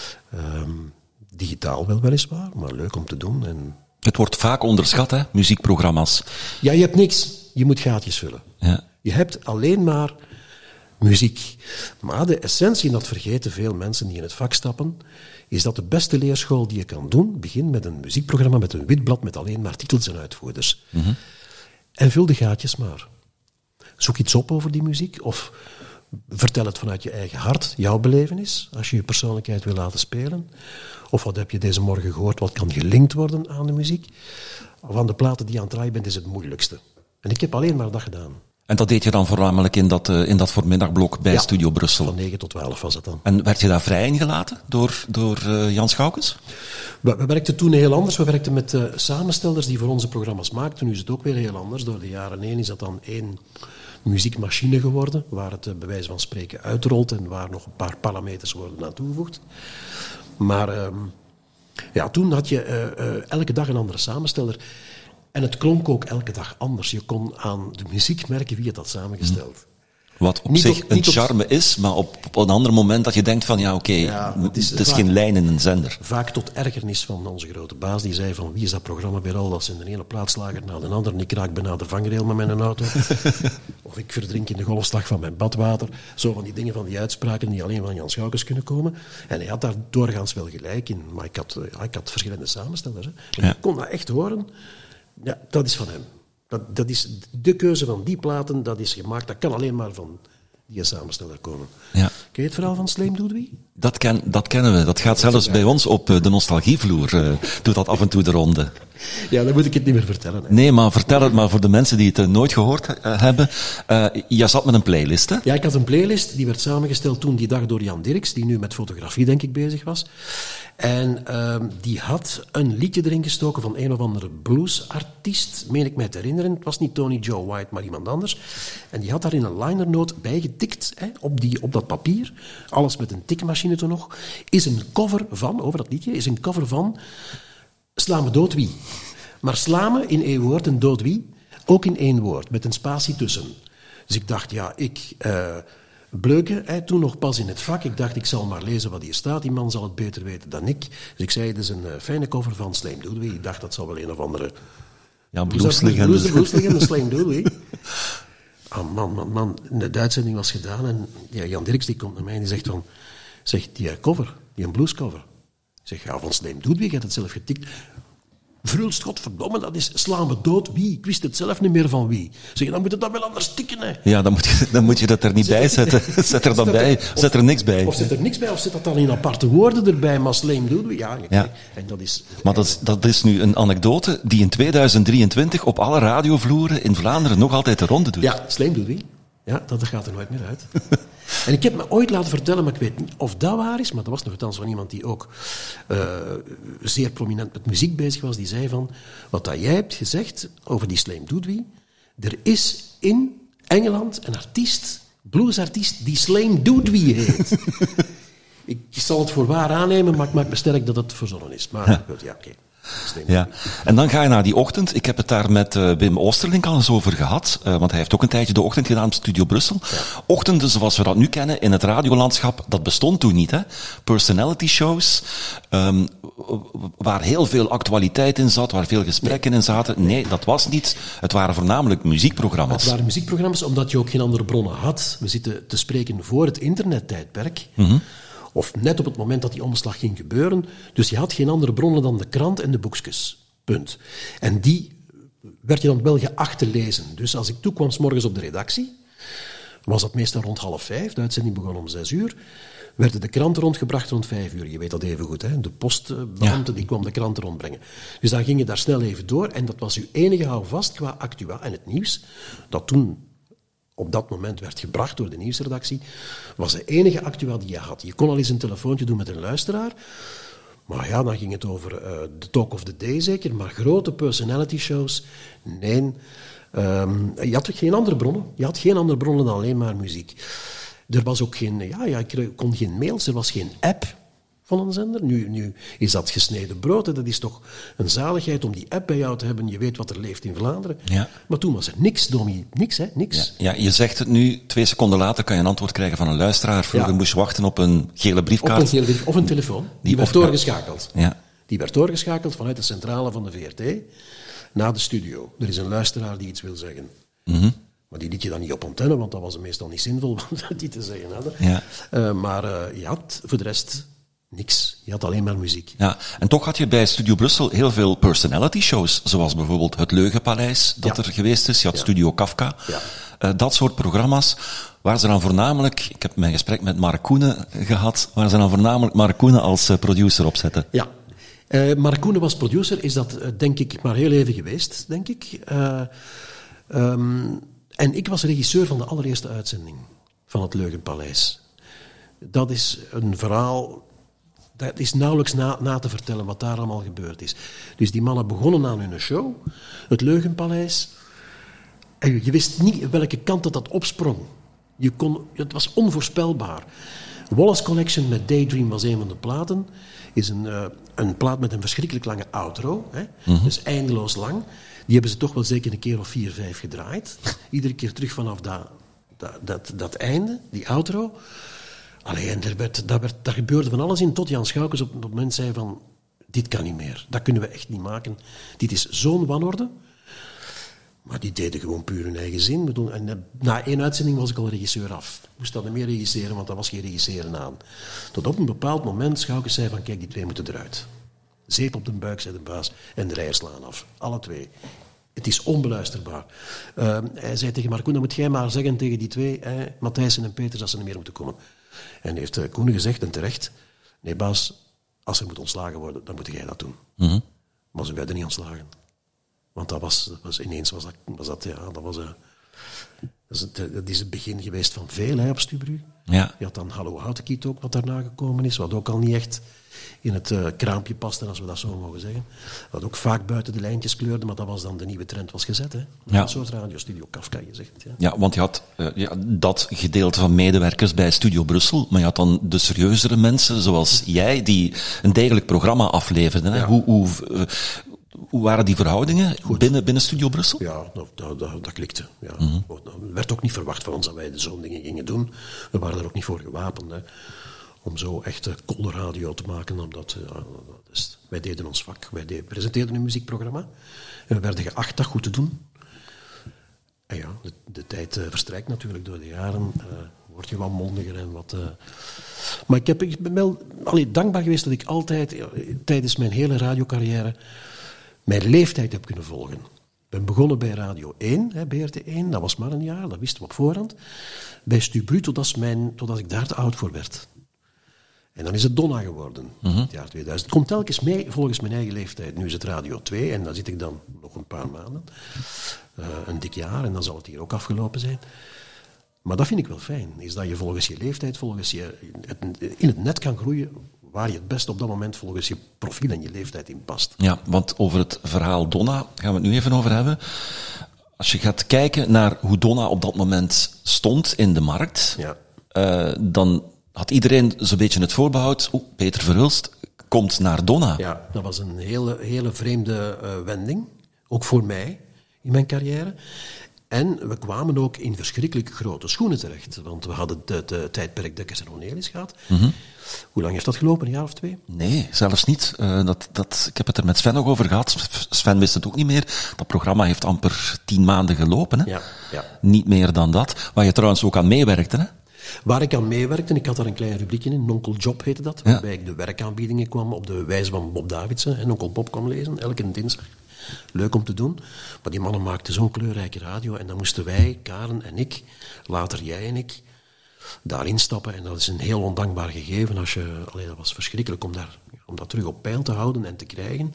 S4: Digitaal wel weliswaar, maar leuk om te doen. En
S3: het wordt vaak onderschat, hè, muziekprogramma's.
S4: Ja, je hebt niks. Je moet gaatjes vullen. Ja. Je hebt alleen maar muziek. Maar de essentie, en dat vergeten veel mensen die in het vak stappen, is dat de beste leerschool die je kan doen, begint met een muziekprogramma met een wit blad met alleen maar titels en uitvoerders. Mm-hmm. En vul de gaatjes maar. Zoek iets op over die muziek, of vertel het vanuit je eigen hart, jouw belevenis, als je je persoonlijkheid wil laten spelen. Of wat heb je deze morgen gehoord, wat kan gelinkt worden aan de muziek. Van de platen die je aan het draaien bent, is het moeilijkste. En ik heb alleen maar dat gedaan.
S3: En dat deed je dan voornamelijk in dat voormiddagblok bij Studio Brussel?
S4: Van 9 tot 12 was dat dan.
S3: En werd je daar vrij ingelaten door Jan Schoukens?
S4: We werkten toen heel anders. We werkten met samenstellers die voor onze programma's maakten. Nu is het ook weer heel anders. Door de jaren heen is dat dan 1 muziekmachine geworden, waar het bij wijze van spreken uitrolt en waar nog een paar parameters worden aan toegevoegd. Maar toen had je elke dag een andere samensteller. En het klonk ook elke dag anders. Je kon aan de muziek merken wie het had samengesteld.
S3: Wat op zich een charme is, maar op een ander moment dat je denkt van het is geen lijn in een zender.
S4: Vaak tot ergernis van onze grote baas, die zei van wie is dat programma weer al, dat ze in de ene plaatslager naar de andere en ik raak bijna de vangrail met mijn auto. Of ik verdrink in de golfslag van mijn badwater. Zo van die dingen, van die uitspraken die alleen van Jan Schoukens kunnen komen. En hij had daar doorgaans wel gelijk in, maar ik had verschillende samenstellers. Hè. En ik kon dat echt horen. Ja, dat is van hem. Dat is de keuze van die platen, dat is gemaakt. Dat kan alleen maar van die samensteller komen. Ja. Ken je het verhaal van Slijm Doedwie?
S3: Dat kennen we. Dat gaat zelfs bij ons op de nostalgievloer. Doet dat af en toe de ronde.
S4: Ja, dan moet ik het niet meer vertellen. Hè.
S3: Nee, maar vertel het maar voor de mensen die het nooit gehoord hebben. Je zat met een playlist, hè?
S4: Ja, ik had een playlist. Die werd samengesteld toen die dag door Jan Dirks, die nu met fotografie, denk ik, bezig was. En die had een liedje erin gestoken van een of andere bluesartiest, meen ik mij te herinneren. Het was niet Tony Joe White, maar iemand anders. En die had daar in een liner note bijgetikt, op dat papier, alles met een tikmachine toen nog, is een cover van, over dat liedje, is een cover van Sla me dood wie. Maar sla me in één woord en dood wie, ook in één woord, met een spatie tussen. Dus ik dacht, ja, Bleuke, toen nog pas in het vak. Ik dacht, ik zal maar lezen wat hier staat. Die man zal het beter weten dan ik. Dus ik zei, het is een fijne cover van Slam Doodley. Ik dacht, dat zal wel een of andere...
S3: Ja, blueslegende.
S4: Slam Doodley. Man. De uitzending was gedaan en ja, Jan Dirks die komt naar mij en die zegt die cover, die een bluescover. Ik zeg, ja, van Slam Doodley, je hebt het zelf getikt. Vrulst, godverdomme, dat is sla me dood wie? Ik wist het zelf niet meer van wie. Zeg, dan moet het dat wel anders tikken, hè.
S3: Ja, dan moet je dat er niet bij zetten. Zet er dan bij. Zet er niks bij.
S4: Of zet er niks bij, of zet dat dan in aparte woorden erbij, maar Slam Doodley, ja. En dat is...
S3: Maar dat is nu een anekdote die in 2023 op alle radiovloeren in Vlaanderen nog altijd de ronde doet.
S4: Ja, Slam Doodley. Ja, dat gaat er nooit meer uit. En ik heb me ooit laten vertellen, maar ik weet niet of dat waar is, maar dat was nogthans van iemand die ook zeer prominent met muziek bezig was, die zei van, wat dat jij hebt gezegd over die Slam Doodley, er is in Engeland een bluesartiest, die Slam Doodley heet. Ik zal het voor waar aannemen, maar ik maak me sterk dat het verzonnen is. Maar goed, ja, oké.
S3: Ja. En dan ga je naar die ochtend. Ik heb het daar met Wim Oosterlink al eens over gehad. Want hij heeft ook een tijdje de ochtend gedaan op Studio Brussel. Ja. Ochtenden zoals we dat nu kennen in het radiolandschap, dat bestond toen niet. Hè? Personality shows, waar heel veel actualiteit in zat, waar veel gesprekken in zaten. Nee, dat was niet. Het waren voornamelijk muziekprogramma's.
S4: Het waren muziekprogramma's omdat je ook geen andere bronnen had. We zitten te spreken voor het internettijdperk. Mm-hmm. Of net op het moment dat die omslag ging gebeuren. Dus je had geen andere bronnen dan de krant en de boekjes. Punt. En die werd je dan wel geacht te lezen. Dus als ik toekwam 's morgens op de redactie, was dat meestal rond 4:30. De uitzending begon om 6:00. Werden de kranten rondgebracht rond 5:00. Je weet dat even goed, hè? De postbeambte die kwam de kranten rondbrengen. Dus dan ging je daar snel even door. En dat was uw enige houvast qua actua. En het nieuws, dat toen op dat moment werd gebracht door de nieuwsredactie, was de enige actua die je had. Je kon al eens een telefoontje doen met een luisteraar, maar ja, dan ging het over de Talk of the Day zeker, maar grote personality shows, nee. Je had geen andere bronnen. Je had geen andere bronnen dan alleen maar muziek. Er was ook geen, ik kon geen mails, er was geen app van een zender. Nu is dat gesneden brood. Hè. Dat is toch een zaligheid om die app bij jou te hebben. Je weet wat er leeft in Vlaanderen. Ja. Maar toen was er niks, Domi. Niks, hè? Niks.
S3: Ja, je zegt het nu. 2 seconden later kan je een antwoord krijgen van een luisteraar. Vroeger moest je wachten op een gele briefkaart.
S4: Op een gele brief, of een telefoon. Die werd doorgeschakeld. Ja. Die werd doorgeschakeld vanuit de centrale van de VRT naar de studio. Er is een luisteraar die iets wil zeggen. Mm-hmm. Maar die liet je dan niet op antenne, want dat was meestal niet zinvol wat die te zeggen hadden. Ja. Maar je had voor de rest niks. Je had alleen maar muziek.
S3: Ja, en toch had je bij Studio Brussel heel veel personality shows, zoals bijvoorbeeld het Leugenpaleis dat er geweest is. Je had Studio Kafka. Ja. Dat soort programma's, waar ze dan voornamelijk, ik heb mijn gesprek met Mark Koenen gehad, waar ze dan voornamelijk Mark Koenen als producer opzetten.
S4: Ja. Mark Koenen was producer, is dat denk ik maar heel even geweest, denk ik. En ik was regisseur van de allereerste uitzending van het Leugenpaleis. Dat is een verhaal, dat is nauwelijks na te vertellen wat daar allemaal gebeurd is. Dus die mannen begonnen aan hun show, het Leugenpaleis, en je wist niet welke kant dat opsprong. Het was onvoorspelbaar. Wallace Collection met Daydream was een van de platen. Is een plaat met een verschrikkelijk lange outro, hè? Mm-hmm. Dus eindeloos lang. Die hebben ze toch wel zeker een keer of 4, 5 gedraaid. Iedere keer terug vanaf dat einde, die outro. Allee, en daar gebeurde van alles in, tot Jan Schoukens op het moment zei van, dit kan niet meer, dat kunnen we echt niet maken. Dit is zo'n wanorde. Maar die deden gewoon puur hun eigen zin. En na 1 uitzending was ik al regisseur af. Ik moest dan niet meer regisseren, want daar was geen regisseren aan. Tot op een bepaald moment Schoukens zei van, kijk, die 2 moeten eruit. Zeep op de buik, zei de baas, en de rijer slaan af. Alle 2. Het is onbeluisterbaar. Hij zei tegen Markoen, dan moet jij maar zeggen tegen die 2, Matthijssen en Peters, dat ze niet meer moeten komen. En heeft Koenen gezegd, en terecht, nee baas, als er moet ontslagen worden, dan moet jij dat doen. Maar ze werden niet ontslagen. Want dat was dat is het begin geweest van veel, hè, op Stubru.
S3: Ja.
S4: Je had dan Hallo Houtenkiet ook, wat daarna gekomen is, wat ook al niet echt in het kraampje paste, als we dat zo mogen zeggen. Wat ook vaak buiten de lijntjes kleurde, maar dat was dan de nieuwe trend was gezet. Hè. Een soort radiostudio Kafka, je zegt.
S3: Ja, want je had dat gedeelte van medewerkers bij Studio Brussel, maar je had dan de serieuzere mensen, zoals jij, die een degelijk programma afleverden. Hè. Ja. Hoe waren die verhoudingen binnen Studio Brussel?
S4: Ja, dat klikte. Ja. Er werd ook niet verwacht van ons dat wij zo'n dingen gingen doen. We waren er ook niet voor gewapend, hè, om zo echt coole radio te maken. Omdat, dus wij deden ons vak. Wij presenteerden een muziekprogramma. En we werden geacht dat goed te doen. En ja, de tijd verstrijkt natuurlijk door de jaren. Word je wat mondiger en wat... Maar ik ben wel dankbaar geweest dat ik altijd, tijdens mijn hele radiocarrière, mijn leeftijd heb kunnen volgen. Ik ben begonnen bij Radio 1, BRT 1, dat was maar een jaar, dat wisten we op voorhand. Bij Stubru, totdat ik daar te oud voor werd. En dan is het Donna geworden, het jaar 2000. Het komt telkens mee volgens mijn eigen leeftijd. Nu is het Radio 2 en daar zit ik dan nog een paar maanden. Een dik jaar en dan zal het hier ook afgelopen zijn. Maar dat vind ik wel fijn, is dat je volgens je leeftijd, in het net kan groeien waar je het best op dat moment volgens je profiel en je leeftijd in past. Ja,
S3: want over het verhaal Donna gaan we het nu even over hebben. Als je gaat kijken naar hoe Donna op dat moment stond in de markt, dan had iedereen zo'n beetje het voorbehoud, Peter Verhulst komt naar Donna.
S4: Ja, dat was een hele vreemde wending, ook voor mij in mijn carrière. En we kwamen ook in verschrikkelijk grote schoenen terecht. Want we hadden het tijdperk Dekkers en Cornelis gehad. Hoe lang heeft dat gelopen? Een jaar of 2?
S3: Nee, zelfs niet. Ik heb het er met Sven nog over gehad. Sven wist het ook niet meer. Dat programma heeft amper 10 maanden gelopen. Hè? Ja. Niet meer dan dat. Waar je trouwens ook aan meewerkte. Hè?
S4: Waar ik aan meewerkte, ik had daar een klein rubriekje in, Nonkel Job heette dat. Waarbij ik de werkaanbiedingen kwam op de wijze van Bob Davidsen en Onkel Bob kwam lezen, elke dinsdag. Leuk om te doen. Maar die mannen maakten zo'n kleurrijke radio. En dan moesten wij, Karen en ik, later jij en ik, daarin stappen. En dat is een heel ondankbaar gegeven. Dat was verschrikkelijk om dat terug op peil te houden en te krijgen.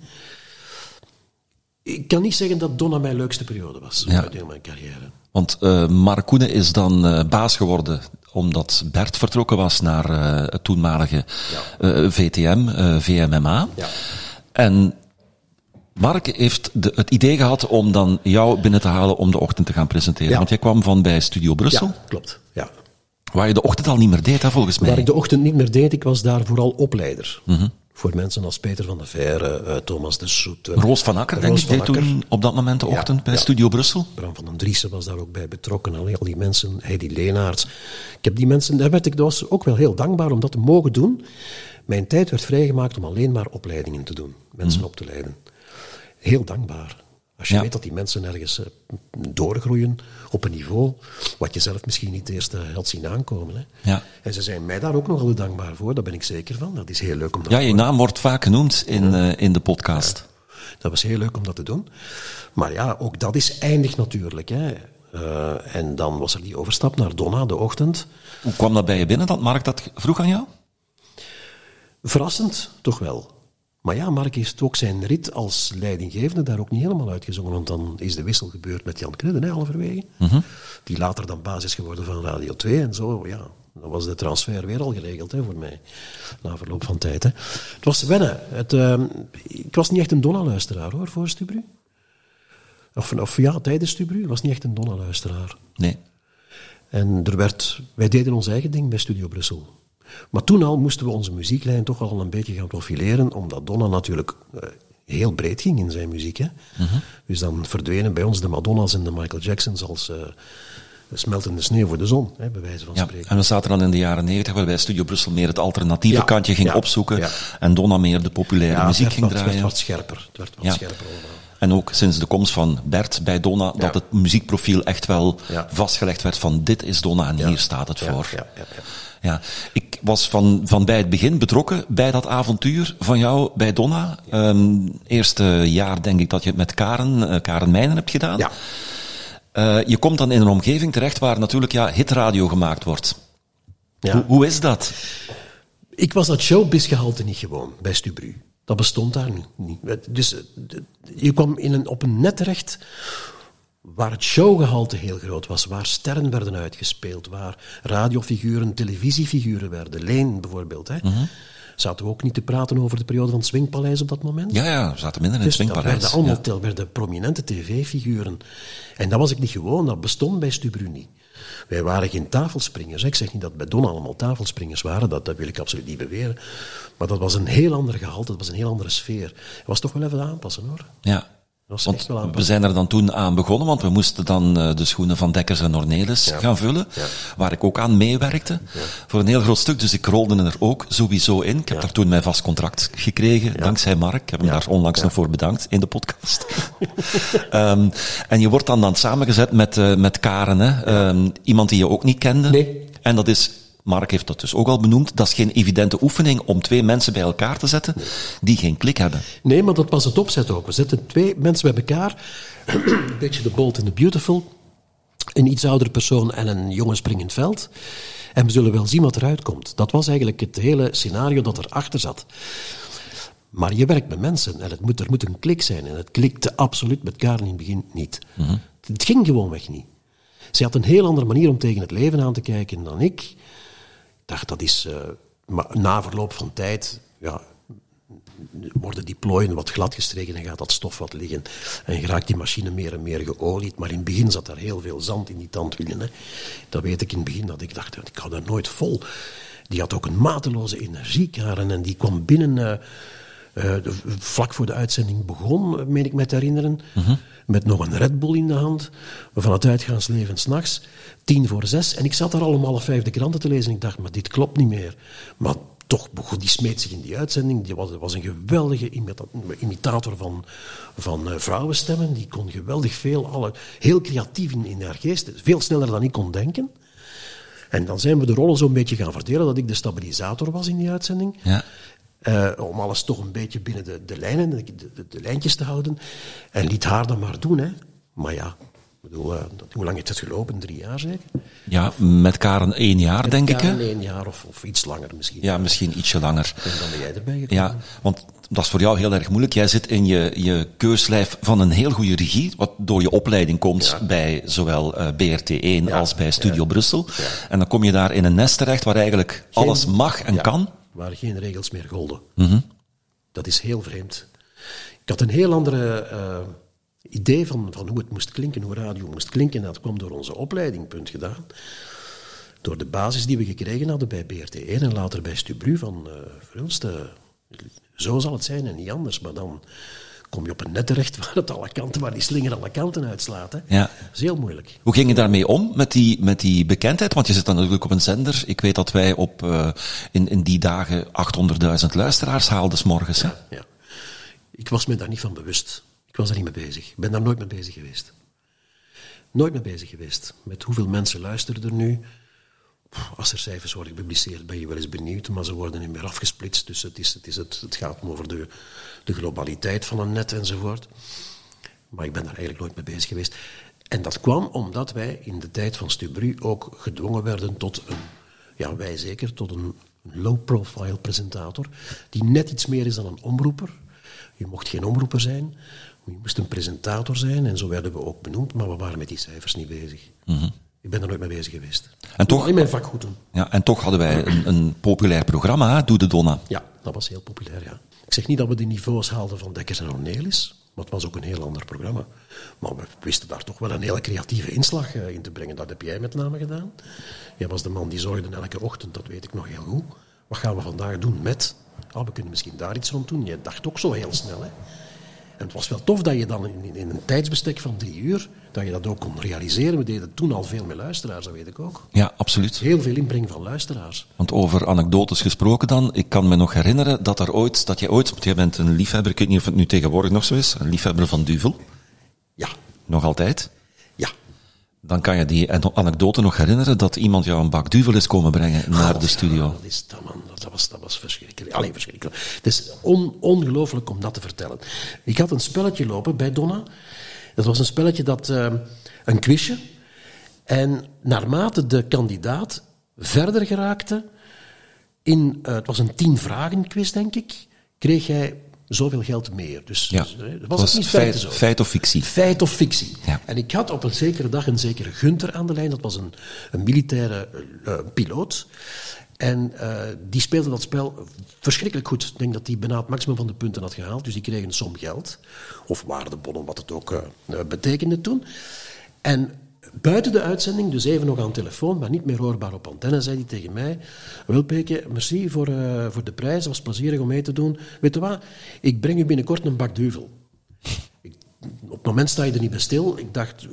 S4: Ik kan niet zeggen dat Donna mijn leukste periode was uit heel mijn carrière.
S3: Want Mark Koenen is dan baas geworden omdat Bert vertrokken was naar het toenmalige VTM, VMMA. Ja. En Mark heeft het idee gehad om dan jou binnen te halen om de ochtend te gaan presenteren. Ja. Want jij kwam van bij Studio Brussel.
S4: Ja, klopt. Ja.
S3: Waar je de ochtend al niet meer deed, hè, volgens mij.
S4: Waar ik de ochtend niet meer deed, ik was daar vooral opleider. Voor mensen als Peter van der Veire, Thomas de Soet.
S3: Roos van Akker, denk ik, deed toen op dat moment de ochtend bij Studio Brussel.
S4: Bram van den Driessen was daar ook bij betrokken. Al die mensen, Heidi Leenaerts. Ik heb die mensen, daar was ook wel heel dankbaar om dat te mogen doen. Mijn tijd werd vrijgemaakt om alleen maar opleidingen te doen. Mensen op te leiden. Heel dankbaar. Als je weet dat die mensen ergens doorgroeien op een niveau wat je zelf misschien niet eerst had zien aankomen. Hè. Ja. En ze zijn mij daar ook nogal dankbaar voor, daar ben ik zeker van. Dat is heel leuk om dat te doen.
S3: Je naam wordt vaak genoemd in de podcast.
S4: Ja. Dat was heel leuk om dat te doen. Maar ja, ook dat is eindig natuurlijk. Hè. En dan was er die overstap naar Donna, de ochtend.
S3: Hoe kwam dat bij je binnen, dat Mark dat vroeg aan jou?
S4: Verrassend, toch wel. Maar ja, Mark heeft ook zijn rit als leidinggevende daar ook niet helemaal uitgezongen, want dan is de wissel gebeurd met Jan Krudden, halverwege. Die later dan baas is geworden van Radio 2 en zo, ja. Dan was de transfer weer al geregeld voor mij, na verloop van tijd. Hè. Het was wennen. Ik was niet echt een Donna-luisteraar, hoor, voor Stubru. Tijdens Stubru. Ik was niet echt een Donna-luisteraar.
S3: Nee.
S4: En wij deden ons eigen ding bij Studio Brussel. Maar toen al moesten we onze muzieklijn toch al een beetje gaan profileren, omdat Donna natuurlijk heel breed ging in zijn muziek. Hè. Dus dan verdwenen bij ons de Madonna's en de Michael Jacksons als smeltende sneeuw voor de zon, bij wijze van spreken.
S3: En we zaten dan in de jaren 90, waarbij Studio Brussel meer het alternatieve kantje ging opzoeken en Donna meer de populaire muziek ging draaien.
S4: Het werd wat scherper. Scherper allemaal.
S3: En ook sinds de komst van Bert bij Donna, dat het muziekprofiel echt wel vastgelegd werd van dit is Donna en hier staat het voor. Ja, ik was van bij het begin betrokken bij dat avontuur van jou bij Donna. Eerste jaar denk ik dat je het met Karen Meijnen hebt gedaan. Ja. Je komt dan in een omgeving terecht waar natuurlijk hitradio gemaakt wordt.
S4: Ja.
S3: Hoe is dat?
S4: Ik was dat showbizgehalte niet gewoon bij Stubru. Dat bestond daar niet. Dus je kwam op een net terecht waar het showgehalte heel groot was, waar sterren werden uitgespeeld, waar radiofiguren, televisiefiguren werden. Leen bijvoorbeeld. Hè. Zaten we ook niet te praten over de periode van het Swingpaleis op dat moment?
S3: Ja, we zaten minder in het Swingpaleis.
S4: Dat werden prominente tv-figuren. En dat was ik niet gewoon, dat bestond bij Stubru niet. Wij waren geen tafelspringers. Ik zeg niet dat bij Donna allemaal tafelspringers waren, dat wil ik absoluut niet beweren. Maar dat was een heel ander gehalte, dat was een heel andere sfeer. Het was toch wel even aanpassen, hoor.
S3: Ja. Want we zijn er dan toen aan begonnen, want we moesten dan de schoenen van Dekkers en Ornelis gaan vullen, waar ik ook aan meewerkte, voor een heel groot stuk. Dus ik rolde er ook sowieso in. Ik heb daar toen mijn vast contract gekregen, dankzij Mark. Ik heb hem daar onlangs nog voor bedankt in de podcast. En je wordt dan samengezet met Karen, hè? Iemand die je ook niet kende.
S4: Nee.
S3: En dat is... Mark heeft dat dus ook al benoemd. Dat is geen evidente oefening om 2 mensen bij elkaar te zetten die geen klik hebben.
S4: Nee, maar dat was het opzet ook. We zetten 2 mensen bij elkaar. Een beetje de Bold and the Beautiful. Een iets oudere persoon en een jonge springend veld. En we zullen wel zien wat eruit komt. Dat was eigenlijk het hele scenario dat erachter zat. Maar je werkt met mensen en er moet een klik zijn. En het klikte absoluut met Karen in het begin niet. Het ging gewoonweg niet. Ze had een heel andere manier om tegen het leven aan te kijken dan ik. Ik dacht, dat is... maar na verloop van tijd... worden die plooien wat gladgestreken en gaat dat stof wat liggen. En geraakt die machine meer en meer geolied. Maar in het begin zat daar heel veel zand in die tandwielen. Hè. Dat weet ik in het begin, dat ik dacht, ik hou daar nooit vol. Die had ook een mateloze energie, Karen. En die kwam binnen... vlak voor de uitzending begon, meen ik me te herinneren, met nog een Red Bull in de hand, van het uitgaansleven 's nachts, 5:50. En ik zat daar al om 4:30 de kranten te lezen en ik dacht, maar dit klopt niet meer. Maar toch begon die smeet zich in die uitzending. Die was een geweldige imitator van vrouwenstemmen. Die kon geweldig veel, heel creatief in haar geest, veel sneller dan ik kon denken. En dan zijn we de rollen zo'n beetje gaan verdelen, dat ik de stabilisator was in die uitzending.
S3: Ja.
S4: Om alles toch een beetje binnen de lijnen, de lijntjes te houden. En liet haar dan maar doen, hè. Maar ja, hoe lang heeft het gelopen? 3 jaar zeker?
S3: Ja, met Karen 1 jaar, denk ik.
S4: Met Karen 1 jaar of iets langer misschien.
S3: Ja, misschien ietsje langer.
S4: En dan ben jij erbij gekomen.
S3: Ja, want dat is voor jou heel erg moeilijk. Jij zit in je keurslijf van een heel goede regie, wat door je opleiding komt bij zowel BRT1 als bij Studio Brussel. Ja. En dan kom je daar in een nest terecht waar eigenlijk alles mag en kan.
S4: Waar geen regels meer golden. Dat is heel vreemd. Ik had een heel andere idee van hoe het moest klinken, hoe radio moest klinken. En dat kwam door onze opleiding, punt gedaan. Door de basis die we gekregen hadden bij BRT1 en later bij Stubru van Verhulst. Zo zal het zijn en niet anders. Maar dan kom je op een net terecht waar die slinger alle kanten uitslaat. Hè.
S3: Ja.
S4: Dat is heel moeilijk.
S3: Hoe ging je daarmee om, met die bekendheid? Want je zit dan natuurlijk op een zender. Ik weet dat wij in die dagen 800.000 luisteraars haalden 's morgens. Hè?
S4: Ja. Ik was me daar niet van bewust. Ik was daar niet mee bezig. Ik ben daar nooit mee bezig geweest. Nooit mee bezig geweest. Met hoeveel mensen luisteren er nu? Als er cijfers worden gepubliceerd, ben je wel eens benieuwd, maar ze worden niet meer afgesplitst. Dus het gaat over de globaliteit van een net enzovoort. Maar ik ben daar eigenlijk nooit mee bezig geweest. En dat kwam omdat wij in de tijd van Stubru ook gedwongen werden tot een low-profile presentator, die net iets meer is dan een omroeper. Je mocht geen omroeper zijn, je moest een presentator zijn en zo werden we ook benoemd, maar we waren met die cijfers niet bezig. Ik ben er nooit mee bezig geweest.
S3: En toch,
S4: in mijn vak goed doen.
S3: Ja, en toch hadden wij een populair programma, hè? Doe de Donna.
S4: Ja, dat was heel populair, ja. Ik zeg niet dat we de niveaus haalden van Dekkers en Ornelis, maar het was ook een heel ander programma. Maar we wisten daar toch wel een hele creatieve inslag in te brengen. Dat heb jij met name gedaan. Jij was de man die zorgde elke ochtend, dat weet ik nog heel goed. Wat gaan we vandaag doen met? We kunnen misschien daar iets rond doen. Je dacht ook zo heel snel, hè. En het was wel tof dat je dan in een tijdsbestek van 3 uur, dat je dat ook kon realiseren. We deden toen al veel met luisteraars, dat weet ik ook.
S3: Ja, absoluut.
S4: Heel veel inbreng van luisteraars.
S3: Want over anekdotes gesproken dan, ik kan me nog herinneren dat jij ooit, want jij bent een liefhebber, ik weet niet of het nu tegenwoordig nog zo is, een liefhebber van Duvel.
S4: Ja.
S3: Nog altijd?
S4: Ja.
S3: Dan kan je die anekdote nog herinneren dat iemand jou een bak duvel is komen brengen naar de studio.
S4: Dat was verschrikkelijk. Alleen verschrikkelijk. Het is ongelooflijk om dat te vertellen. Ik had een spelletje lopen bij Donna. Dat was een spelletje een quizje. En naarmate de kandidaat verder geraakte, het was een 10 vragen quiz, denk ik, kreeg hij zoveel geld meer. Dus
S3: het
S4: was niet
S3: feit of fictie.
S4: Feit of fictie.
S3: Ja.
S4: En ik had op een zekere dag een zekere Gunther aan de lijn. Dat was een militaire piloot. En die speelde dat spel verschrikkelijk goed. Ik denk dat hij bijna het maximum van de punten had gehaald. Dus die kreeg een som geld. Of waardebonnen, wat het ook betekende toen. En buiten de uitzending, dus even nog aan de telefoon, maar niet meer hoorbaar op antenne, zei hij tegen mij: Wilpeke, merci voor de prijs, het was plezierig om mee te doen. Weet je wat, ik breng u binnenkort een bak duvel. Op het moment sta je er niet bij stil. Ik dacht,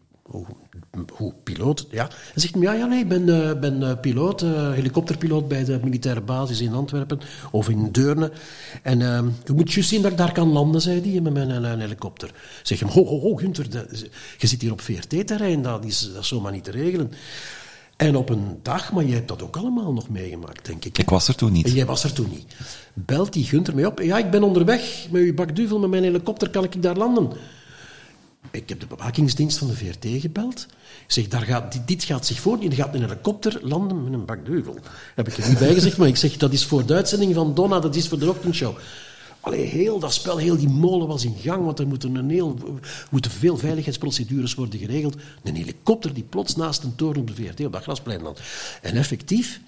S4: hoe piloot? Ja. Hij zegt, ik ben piloot, helikopterpiloot bij de militaire basis in Antwerpen of in Deurne. En je moet juist zien dat ik daar kan landen, zei hij, met mijn helikopter. Ik zeg hem, ho, Gunther, je zit hier op VRT-terrein, dat is zomaar niet te regelen. En op een dag, maar je hebt dat ook allemaal nog meegemaakt, denk ik.
S3: Ik was er toen niet.
S4: En jij was er toen niet. Belt die Gunther mij op. Ja, ik ben onderweg met uw bak duvel, met mijn helikopter, kan ik daar landen? Ik heb de bewakingsdienst van de VRT gebeld. Ik zeg, dit gaat zich voor. Je gaat een helikopter landen met een bak duvel. Heb ik er niet bij gezegd, maar ik zeg, dat is voor de uitzending van Donna, dat is voor de ochtendshow. Allee, heel dat spel, heel die molen was in gang, want er moeten veel veiligheidsprocedures worden geregeld. Een helikopter die plots naast een toren op de VRT op dat Grasplein landt. En effectief,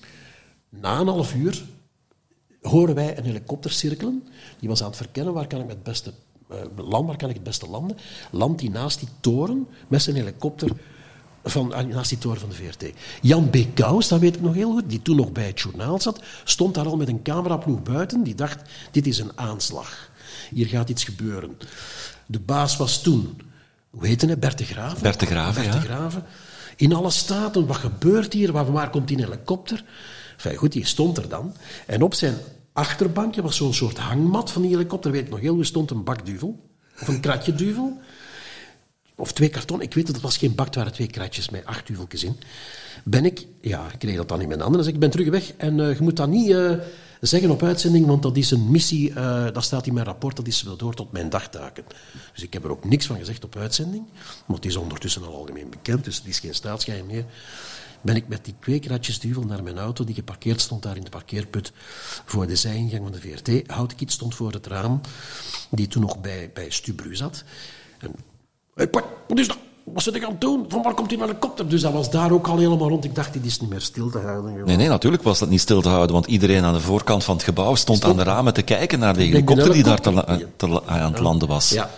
S4: na een half uur horen wij een helikopter cirkelen. Die was aan het verkennen, waar kan ik het beste landen? Landt hij naast die toren met zijn helikopter naast die toren van de VRT. Jan B. Kous, dat weet ik nog heel goed, die toen nog bij het journaal zat, stond daar al met een cameraploeg buiten, die dacht, dit is een aanslag. Hier gaat iets gebeuren. De baas was toen, hoe heette hij? Bert de Graven.
S3: Bert de Graven.
S4: In alle staten, wat gebeurt hier? Waar komt die helikopter? Enfin, goed, die stond er dan. En op zijn achterbankje was zo'n soort hangmat van die helikopter, weet ik nog heel goed, stond een bak duvel. Of een kratje duvel. Of 2 karton. Ik weet het was geen bak, het waren 2 kratjes met 8 duveltjes in. Ik kreeg dat dan in mijn handen. Dus ik ben terug weg. En je moet dat niet zeggen op uitzending, want dat is een missie, dat staat in mijn rapport, dat is door tot mijn dagtaken. Dus ik heb er ook niks van gezegd op uitzending, want die is ondertussen al algemeen bekend, dus het is geen staatsgeheim meer. Ben ik met die 2 kratjes duvel naar mijn auto, die geparkeerd stond daar in de parkeerput voor de zijingang van de VRT. Houtkiet stond voor het raam, die toen nog bij Stubru zat. En, wat is dat? Wat zit ik aan het doen? Van waar komt die helikopter? Dus dat was daar ook al helemaal rond. Ik dacht, dit is niet meer stil te houden.
S3: Nee, natuurlijk was dat niet stil te houden, want iedereen aan de voorkant van het gebouw stond aan de ramen te kijken naar de helikopter die daar aan het landen was.
S4: Ja,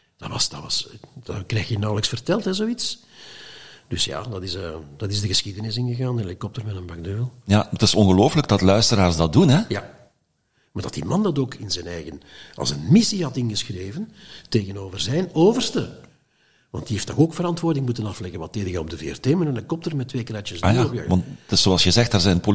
S4: dat krijg je nauwelijks verteld, hè, zoiets. Dus ja, dat is de geschiedenis ingegaan, een helikopter met een bak duvel.
S3: Ja, het is ongelooflijk dat luisteraars dat doen, hè?
S4: Ja. Maar dat die man dat ook in zijn eigen, als een missie had ingeschreven, tegenover zijn overste. Want die heeft toch ook verantwoording moeten afleggen. Wat deed hij op de VRT met een helikopter met 2 kratjes duvel?
S3: Ja, want dus zoals je zegt, daar zijn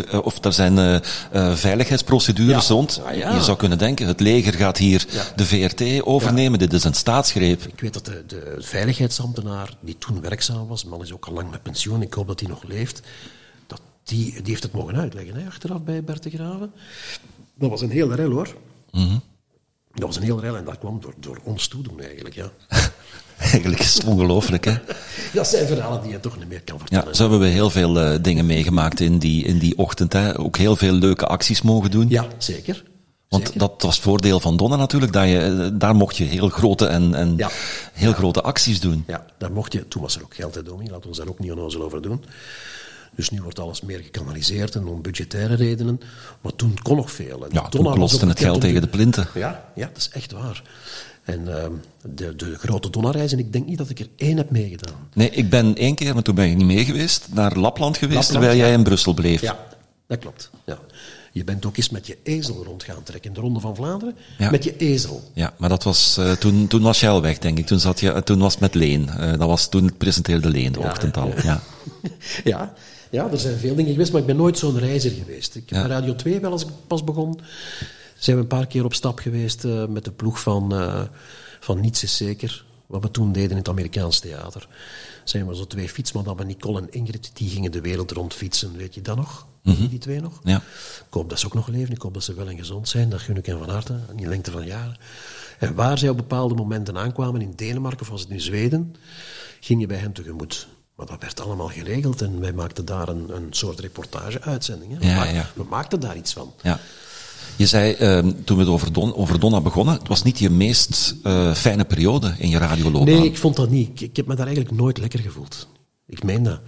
S3: veiligheidsprocedures rond. Ja. Je zou kunnen denken, het leger gaat hier de VRT overnemen. Dit is een staatsgreep.
S4: Ik weet dat de veiligheidsambtenaar die toen werkzaam was, de man is ook al lang met pensioen, ik hoop dat hij nog leeft, die heeft het mogen uitleggen, hè, achteraf bij Bert de Graven. Dat was een heel rel, hoor.
S3: Mm-hmm.
S4: Dat was een heel rel en dat kwam door ons toedoen eigenlijk, ja.
S3: Eigenlijk is het ongelooflijk, hè?
S4: Dat zijn verhalen die je toch niet meer kan vertellen.
S3: Ja, zo hebben we heel veel dingen meegemaakt in die ochtend, hè. Ook heel veel leuke acties mogen doen.
S4: Ja, zeker.
S3: Want dat was het voordeel van Donna natuurlijk, daar mocht je heel grote en heel grote acties doen.
S4: Ja, daar mocht je, toen was er ook geld, hè, Domi, laten we ons daar ook niet onnozel over doen. Dus nu wordt alles meer gekanaliseerd en om budgettaire redenen. Maar toen kon nog veel. En
S3: ja, toen klotste het geld tegen de plinten.
S4: Ja, dat is echt waar. En de grote Donna-reizen, ik denk niet dat ik er 1 heb meegedaan.
S3: Nee, ik ben 1 keer, maar toen ben ik niet mee geweest, naar Lapland geweest, terwijl jij in Brussel bleef.
S4: Ja, dat klopt. Ja. Je bent ook eens met je ezel rond gaan trekken in de Ronde van Vlaanderen.
S3: Ja.
S4: Met je ezel.
S3: Ja, maar dat was, toen was jij al weg, denk ik. Toen was het met Leen. Toen presenteerde Leen de ochtend al. Ja.
S4: Ja, er zijn veel dingen geweest, maar ik ben nooit zo'n reizer geweest. Ik heb bij Radio 2 wel, als ik pas begon, zijn we een paar keer op stap geweest met de ploeg van Niets is Zeker. Wat we toen deden in het Amerikaans theater. Zijn we zo 2 fietsmadammen, Nicole en Ingrid, die gingen de wereld rond fietsen. Weet je dat nog?
S3: Mm-hmm.
S4: Die 2 nog?
S3: Ja.
S4: Ik hoop dat ze ook nog leven. Ik hoop dat ze wel en gezond zijn. Dat gun ik hen van harte, in lengte van jaren. En waar zij op bepaalde momenten aankwamen, in Denemarken of was het in Zweden, ging je bij hen tegemoet. Maar dat werd allemaal geregeld en wij maakten daar een soort reportage-uitzending. Hè. We maakten daar iets van.
S3: Ja. Je zei, toen we het over Donna begonnen, het was niet je meest fijne periode in je radioloopbaan.
S4: Nee, ik vond dat niet. Ik heb me daar eigenlijk nooit lekker gevoeld. Ik meen dat.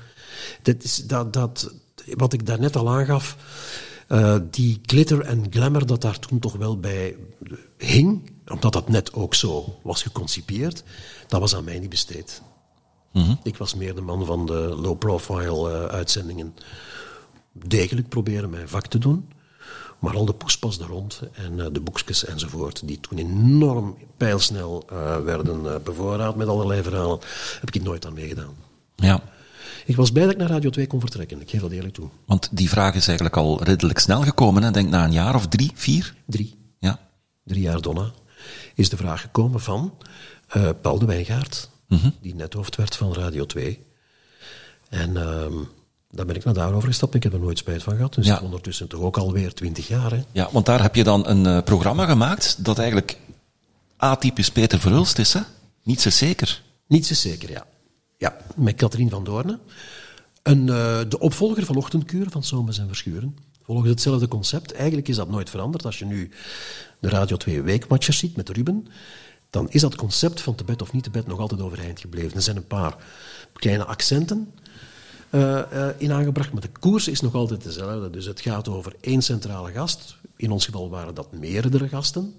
S4: Wat ik daarnet al aangaf, die glitter en glamour dat daar toen toch wel bij hing, omdat dat net ook zo was geconcipeerd, dat was aan mij niet besteed. Mm-hmm. Ik was meer de man van de low-profile uitzendingen. Degelijk proberen mijn vak te doen. Maar al de poespas daar rond en de boekjes enzovoort, die toen enorm pijlsnel werden bevoorraad met allerlei verhalen, heb ik nooit aan meegedaan.
S3: Ja.
S4: Ik was blij dat ik naar Radio 2 kon vertrekken, ik geef dat eerlijk toe.
S3: Want die vraag is eigenlijk al redelijk snel gekomen, hè? Denk na een jaar of 3, 4?
S4: 3.
S3: Ja. 3
S4: jaar Donna. Is de vraag gekomen van Paul de Wijngaard, die net hoofd werd van Radio 2. En daar ben ik naar daarover gestapt. Ik heb er nooit spijt van gehad. Dus ondertussen toch ook alweer 20 jaar. Hè?
S3: Ja, want daar heb je dan een programma gemaakt dat eigenlijk atypisch Peter Verhulst is, hè? Niets is zeker.
S4: Niets is zeker, ja. Ja, met Katrien van Doorne. De opvolger van Ochtendkuren van Somers en Verschuren. Volgens hetzelfde concept. Eigenlijk is dat nooit veranderd. Als je nu de Radio 2 Weekmatchers ziet met Ruben, dan is dat concept van te bed of niet te bed nog altijd overeind gebleven. Er zijn een paar kleine accenten in aangebracht, maar de koers is nog altijd dezelfde. Dus het gaat over 1 centrale gast. In ons geval waren dat meerdere gasten.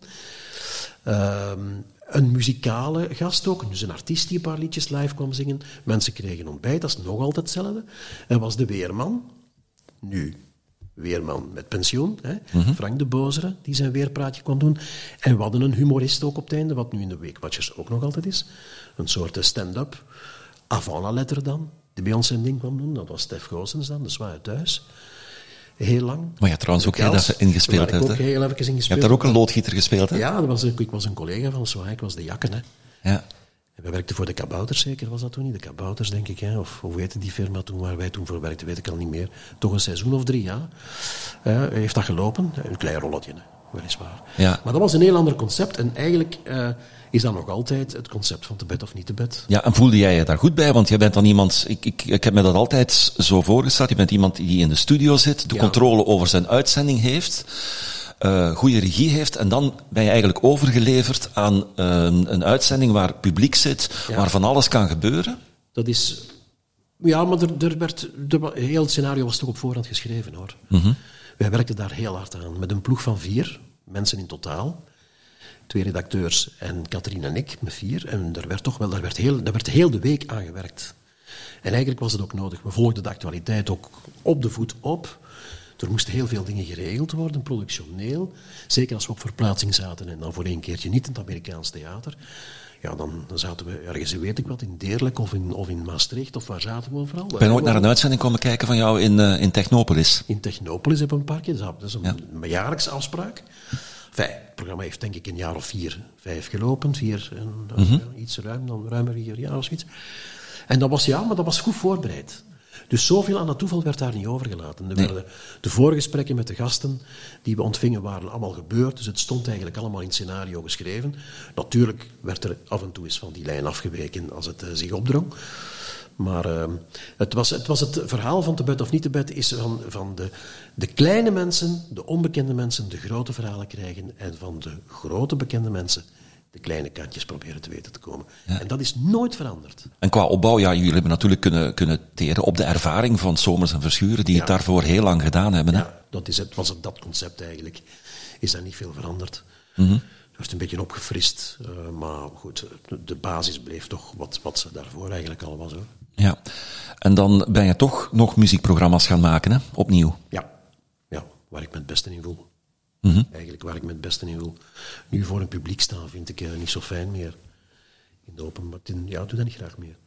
S4: Een muzikale gast ook, dus een artiest die een paar liedjes live kwam zingen. Mensen kregen ontbijt, dat is nog altijd hetzelfde. Er was de weerman, nu weerman met pensioen, hè? Frank de Bozere, die zijn weerpraatje kwam doen. En we hadden een humorist ook op het einde, wat nu in de Weekmatchers ook nog altijd is. Een soort stand-up, avant la lettre dan, die bij ons zijn ding kwam doen. Dat was Stef Goossens dan, de Zwaai thuis. Heel lang.
S3: Maar je hebt trouwens ook heel even ingespeeld.
S4: Daar heb ik ook heel even ingespeeld.
S3: Je hebt daar ook een loodgieter gespeeld, hè?
S4: Ja, ik was een collega van Zwaai, ik was de Jakken, hè.
S3: Ja.
S4: En we werkten voor de Kabouters, zeker was dat toen niet? De Kabouters, denk ik, hè? Of hoe heette die firma toen, waar wij toen voor werkten, weet ik al niet meer. Toch een seizoen of 3, ja. Heeft dat gelopen? Een klein rolletje, hè? Weliswaar.
S3: Ja.
S4: Maar dat was een heel ander concept. En eigenlijk is dat nog altijd het concept van te bed of niet te bed.
S3: Ja, en voelde jij je daar goed bij? Want jij bent dan iemand... Ik heb me dat altijd zo voorgesteld. Je bent iemand die in de studio zit, de controle over zijn uitzending heeft, goede regie heeft, en dan ben je eigenlijk overgeleverd aan een uitzending waar publiek zit, waar van alles kan gebeuren.
S4: Dat is... Ja, maar heel het scenario was toch op voorhand geschreven, hoor. Wij werkten daar heel hard aan, met een ploeg van 4 mensen in totaal. 2 redacteurs en Katrien en ik, met 4. En daar werd heel de week aan gewerkt. En eigenlijk was het ook nodig. We volgden de actualiteit ook op de voet op. Er moesten heel veel dingen geregeld worden, productioneel. Zeker als we op verplaatsing zaten en dan voor 1 keertje niet in het Amerikaans theater. Ja, dan zaten we ergens, weet ik wat, in Deerlijk of in Maastricht, of waar zaten we overal.
S3: Ben je ooit naar een uitzending komen kijken van jou in Technopolis?
S4: In Technopolis hebben we een paar keer, dat is een jaarlijkse afspraak. Het programma heeft denk ik een jaar of 4, 5 gelopen. 4, iets ruimer 4 jaar of zoiets. En dat was goed voorbereid. Dus zoveel aan het toeval werd daar niet overgelaten. De voorgesprekken met de gasten die we ontvingen waren allemaal gebeurd. Dus het stond eigenlijk allemaal in het scenario geschreven. Natuurlijk werd er af en toe eens van die lijn afgeweken als het zich opdrong. Maar het was het verhaal van te bed of niet te bed is van de kleine mensen, de onbekende mensen, de grote verhalen krijgen. En van de grote bekende mensen de kleine kantjes proberen te weten te komen. Ja. En dat is nooit veranderd.
S3: En qua opbouw, jullie hebben natuurlijk kunnen teren op de ervaring van Somers en Verschuren, die het daarvoor heel lang gedaan hebben. Hè?
S4: Ja, dat concept eigenlijk. Is daar niet veel veranderd.
S3: Het
S4: werd een beetje opgefrist. Maar goed, de basis bleef toch wat ze daarvoor eigenlijk al was, hoor.
S3: Ja, en dan ben je toch nog muziekprogramma's gaan maken, hè? Opnieuw.
S4: Ja, waar ik me het beste in voel. Eigenlijk waar ik me het beste in voel. Nu voor een publiek staan vind ik niet zo fijn meer. In de openbaar, doe dat niet graag meer.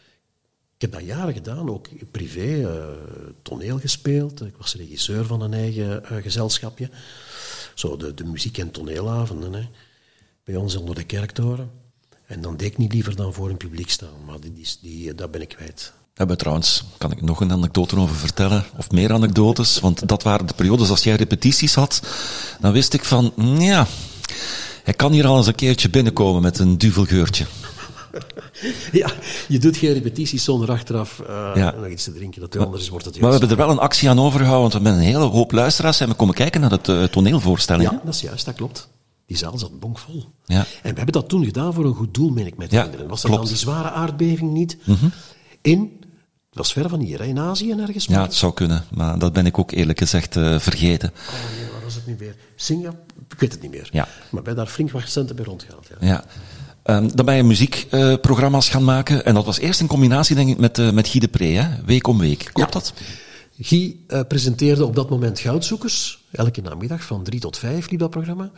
S4: Ik heb dat jaren gedaan, ook privé, toneel gespeeld. Ik was regisseur van een eigen gezelschapje. Zo de muziek- en toneelavonden, hè. Bij ons onder de kerktoren. En dan deed ik niet liever dan voor een publiek staan, maar dat ben ik kwijt.
S3: Trouwens, kan ik nog een anekdote over vertellen? Of meer anekdotes? Want dat waren de periodes als jij repetities had. Dan wist ik van, hij kan hier al eens een keertje binnenkomen met een duvelgeurtje.
S4: Ja, je doet geen repetities zonder achteraf nog iets te drinken. Dat anders wordt het
S3: Maar we hebben er wel een actie aan overgehouden, want we met een hele hoop luisteraars zijn we komen kijken naar het toneelvoorstelling.
S4: Ja, dat is juist, dat klopt. Die zaal zat bonkvol.
S3: Ja.
S4: En we hebben dat toen gedaan voor een goed doel, meen ik mij te herinneren. Was dat dan die zware aardbeving niet? Het was ver van hier, hè? In Azië ergens?
S3: Ja, het zou kunnen, maar dat ben ik ook eerlijk gezegd vergeten.
S4: Oh nee, waar was het nu weer? Singapore? Ik weet het niet meer.
S3: Ja.
S4: Maar we hebben daar flink wat centen bij rondgehaald. Ja.
S3: Ja. Dan ben je muziekprogramma's gaan maken. En dat was eerst in combinatie, denk ik, met Guy de Pre, hè? Week om week. Klopt dat?
S4: Guy presenteerde op dat moment Goudzoekers. Elke namiddag van 3 tot 5 liep dat programma.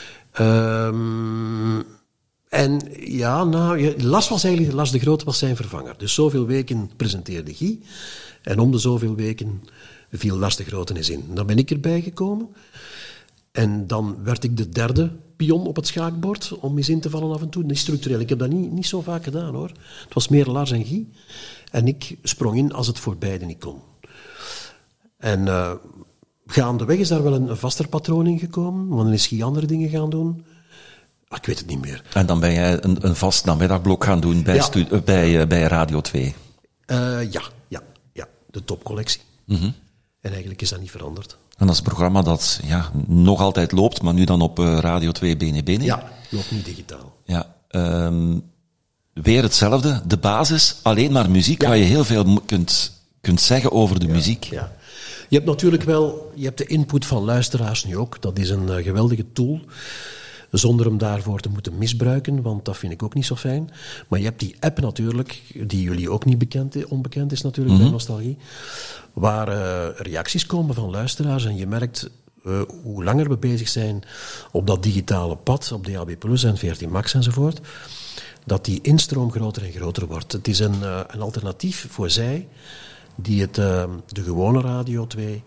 S4: En ja, Las de Groot was zijn vervanger. Dus zoveel weken presenteerde Guy. En om de zoveel weken viel Las de Groot eens in. Dan ben ik erbij gekomen. En dan werd ik de derde pion op het schaakbord om eens in te vallen af en toe. Niet structureel. Ik heb dat niet zo vaak gedaan, hoor. Het was meer Lars en Guy. En ik sprong in als het voor beiden niet kon. En gaandeweg is daar wel een vaster patroon in gekomen. Want dan is Guy andere dingen gaan doen. Ik weet het niet meer.
S3: En dan ben jij een vast namiddagblok gaan doen bij Radio 2.
S4: Ja. De topcollectie. En eigenlijk is dat niet veranderd.
S3: En dat is een programma dat nog altijd loopt, maar nu dan op Radio 2 BNB.
S4: Ja, loopt niet digitaal.
S3: Ja, weer hetzelfde. De basis, alleen maar muziek, waar je heel veel kunt zeggen over de muziek.
S4: Ja. Je hebt natuurlijk wel de input van luisteraars nu ook. Dat is een geweldige tool. Zonder hem daarvoor te moeten misbruiken, want dat vind ik ook niet zo fijn. Maar je hebt die app natuurlijk, die jullie ook niet onbekend is natuurlijk bij Nostalgie, waar reacties komen van luisteraars. En je merkt, hoe langer we bezig zijn op dat digitale pad, op DAB+ en 14 Max enzovoort, dat die instroom groter en groter wordt. Het is een alternatief voor zij die de gewone Radio 2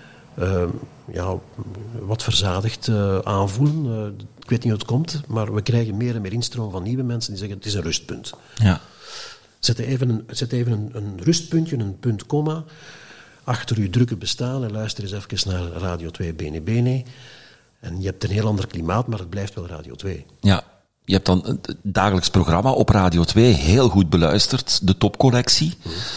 S4: wat verzadigd aanvoelen. Ik weet niet hoe het komt, maar we krijgen meer en meer instroom van nieuwe mensen die zeggen het is een rustpunt.
S3: Ja.
S4: Zet even een rustpuntje, een punt, komma, achter uw drukke bestaan en luister eens even naar Radio 2 BNB. En je hebt een heel ander klimaat, maar het blijft wel Radio 2.
S3: Ja, je hebt dan het dagelijks programma op Radio 2 heel goed beluisterd, de topcollectie.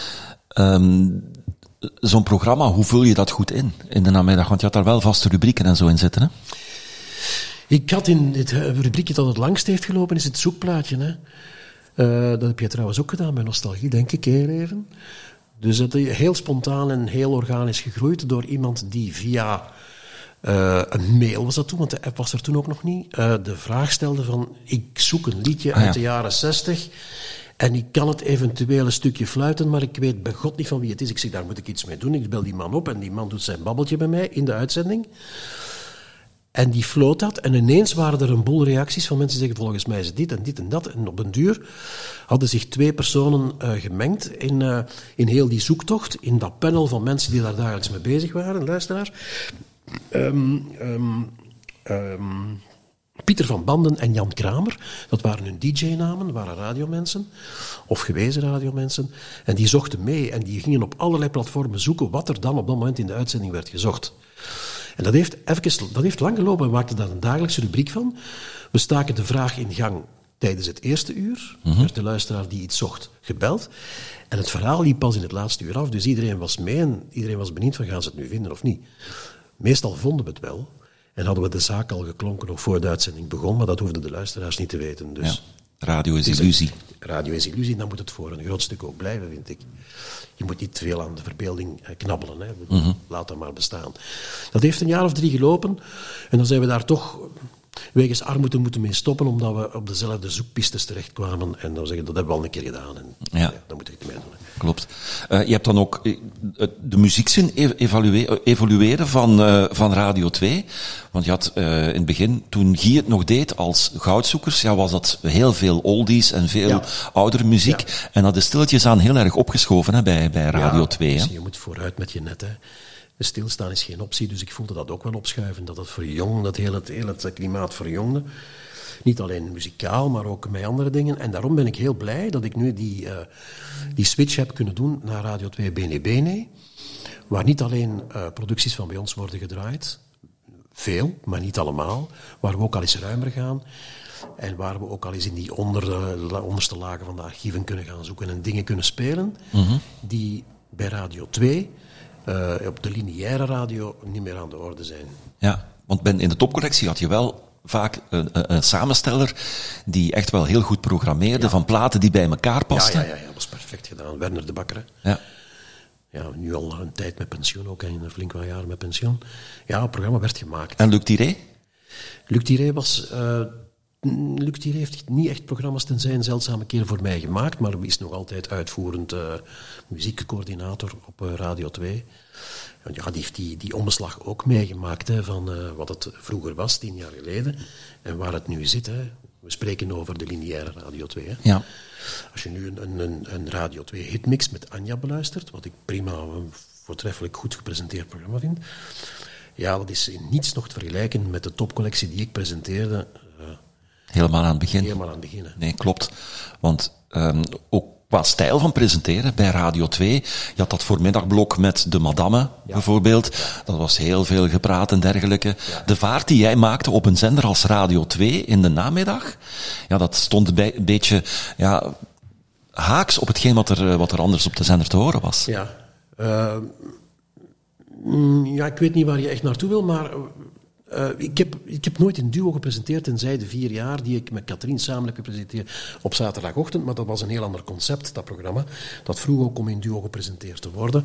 S3: Zo'n programma, hoe vul je dat goed in de namiddag? Want je had daar wel vaste rubrieken en zo in zitten, hè?
S4: Ik had in het rubriekje dat het langst heeft gelopen, is het zoekplaatje. Hè? Dat heb je trouwens ook gedaan bij Nostalgie, denk ik, heel even. Dus het is heel spontaan en heel organisch gegroeid door iemand die via een mail, was dat toen, want de app was er toen ook nog niet, de vraag stelde van, ik zoek een liedje uit de jaren 60... En ik kan het eventueel een stukje fluiten, maar ik weet bij God niet van wie het is. Ik zeg, daar moet ik iets mee doen. Ik bel die man op en die man doet zijn babbeltje bij mij in de uitzending. En die floot dat. En ineens waren er een boel reacties van mensen die zeggen, volgens mij is het dit en dit en dat. En op een duur hadden zich 2 personen gemengd in heel die zoektocht. In dat panel van mensen die daar dagelijks mee bezig waren, luisteraars. Pieter van Banden en Jan Kramer, dat waren hun DJ-namen, waren radiomensen, of gewezen radiomensen, en die zochten mee en die gingen op allerlei platformen zoeken wat er dan op dat moment in de uitzending werd gezocht. En dat heeft lang gelopen, we maakten daar een dagelijkse rubriek van. We staken de vraag in gang tijdens het eerste uur, werd de luisteraar die iets zocht gebeld, en het verhaal liep pas in het laatste uur af, dus iedereen was mee en iedereen was benieuwd van gaan ze het nu vinden of niet. Meestal vonden we het wel. En hadden we de zaak al geklonken nog voor de uitzending begon, maar dat hoefden de luisteraars niet te weten. Dus
S3: radio is illusie.
S4: Radio is illusie, dan moet het voor een groot stuk ook blijven, vind ik. Je moet niet te veel aan de verbeelding knabbelen. Hè. Laat dat maar bestaan. Dat heeft een jaar of 3 gelopen en dan zijn we daar toch wegens armoede moeten mee stoppen, omdat we op dezelfde zoekpistes terechtkwamen. En dan zeggen dat hebben we al een keer gedaan. En dan moet ik het mee doen.
S3: Klopt. Je hebt dan ook de muziekzin evolueren van Radio 2. Want je had in het begin, toen Guy het nog deed als Goudzoekers, was dat heel veel oldies en veel oudere muziek. Ja. En dat is stilletjes aan heel erg opgeschoven hè, bij Radio 2. Hè?
S4: Je moet vooruit met je net. Hè. Stilstaan is geen optie, dus ik voelde dat ook wel opschuiven. Dat het verjongde, dat heel het klimaat verjongde. Niet alleen muzikaal, maar ook met andere dingen. En daarom ben ik heel blij dat ik nu die switch heb kunnen doen naar Radio 2 BNB, waar niet alleen producties van bij ons worden gedraaid, veel, maar niet allemaal, waar we ook al eens ruimer gaan. En waar we ook al eens in die onderste lagen van de archieven kunnen gaan zoeken en dingen kunnen spelen, die bij Radio 2, op de lineaire radio, niet meer aan de orde zijn.
S3: Ja, want in de topcollectie had je wel vaak een samensteller die echt wel heel goed programmeerde van platen die bij elkaar pasten.
S4: Ja, dat was perfect gedaan. Werner de Bakker. Hè? Ja, nu al een tijd met pensioen, ook en flink wat jaren met pensioen. Ja, het programma werd gemaakt.
S3: En Luc Tiré?
S4: Luc Tiré Luc Tiré heeft niet echt programma's tenzij een zeldzame keer voor mij gemaakt, maar is nog altijd uitvoerend muziekcoördinator op Radio 2. Ja, die heeft die omslag ook meegemaakt hè, van wat het vroeger was, 10 jaar geleden, en waar het nu zit. Hè. We spreken over de lineaire Radio 2. Hè.
S3: Ja.
S4: Als je nu een Radio 2 hitmix met Anja beluistert, wat ik prima, een voortreffelijk goed gepresenteerd programma vind, ja, dat is in niets nog te vergelijken met de topcollectie die ik presenteerde.
S3: Helemaal aan het begin.
S4: Helemaal aan het begin. Hè.
S3: Nee, klopt. Want ook qua stijl van presenteren bij Radio 2, je had dat voormiddagblok met de madame, bijvoorbeeld. Ja. Dat was heel veel gepraat en dergelijke. Ja. De vaart die jij maakte op een zender als Radio 2 in de namiddag, ja, dat stond een beetje haaks op hetgeen wat er anders op de zender te horen was.
S4: Ja. Ik weet niet waar je echt naartoe wil, maar ik heb nooit in duo gepresenteerd, tenzij de 4 jaar die ik met Katrien samen heb gepresenteerd op zaterdagochtend, maar dat was een heel ander concept, dat programma. Dat vroeg ook om in duo gepresenteerd te worden.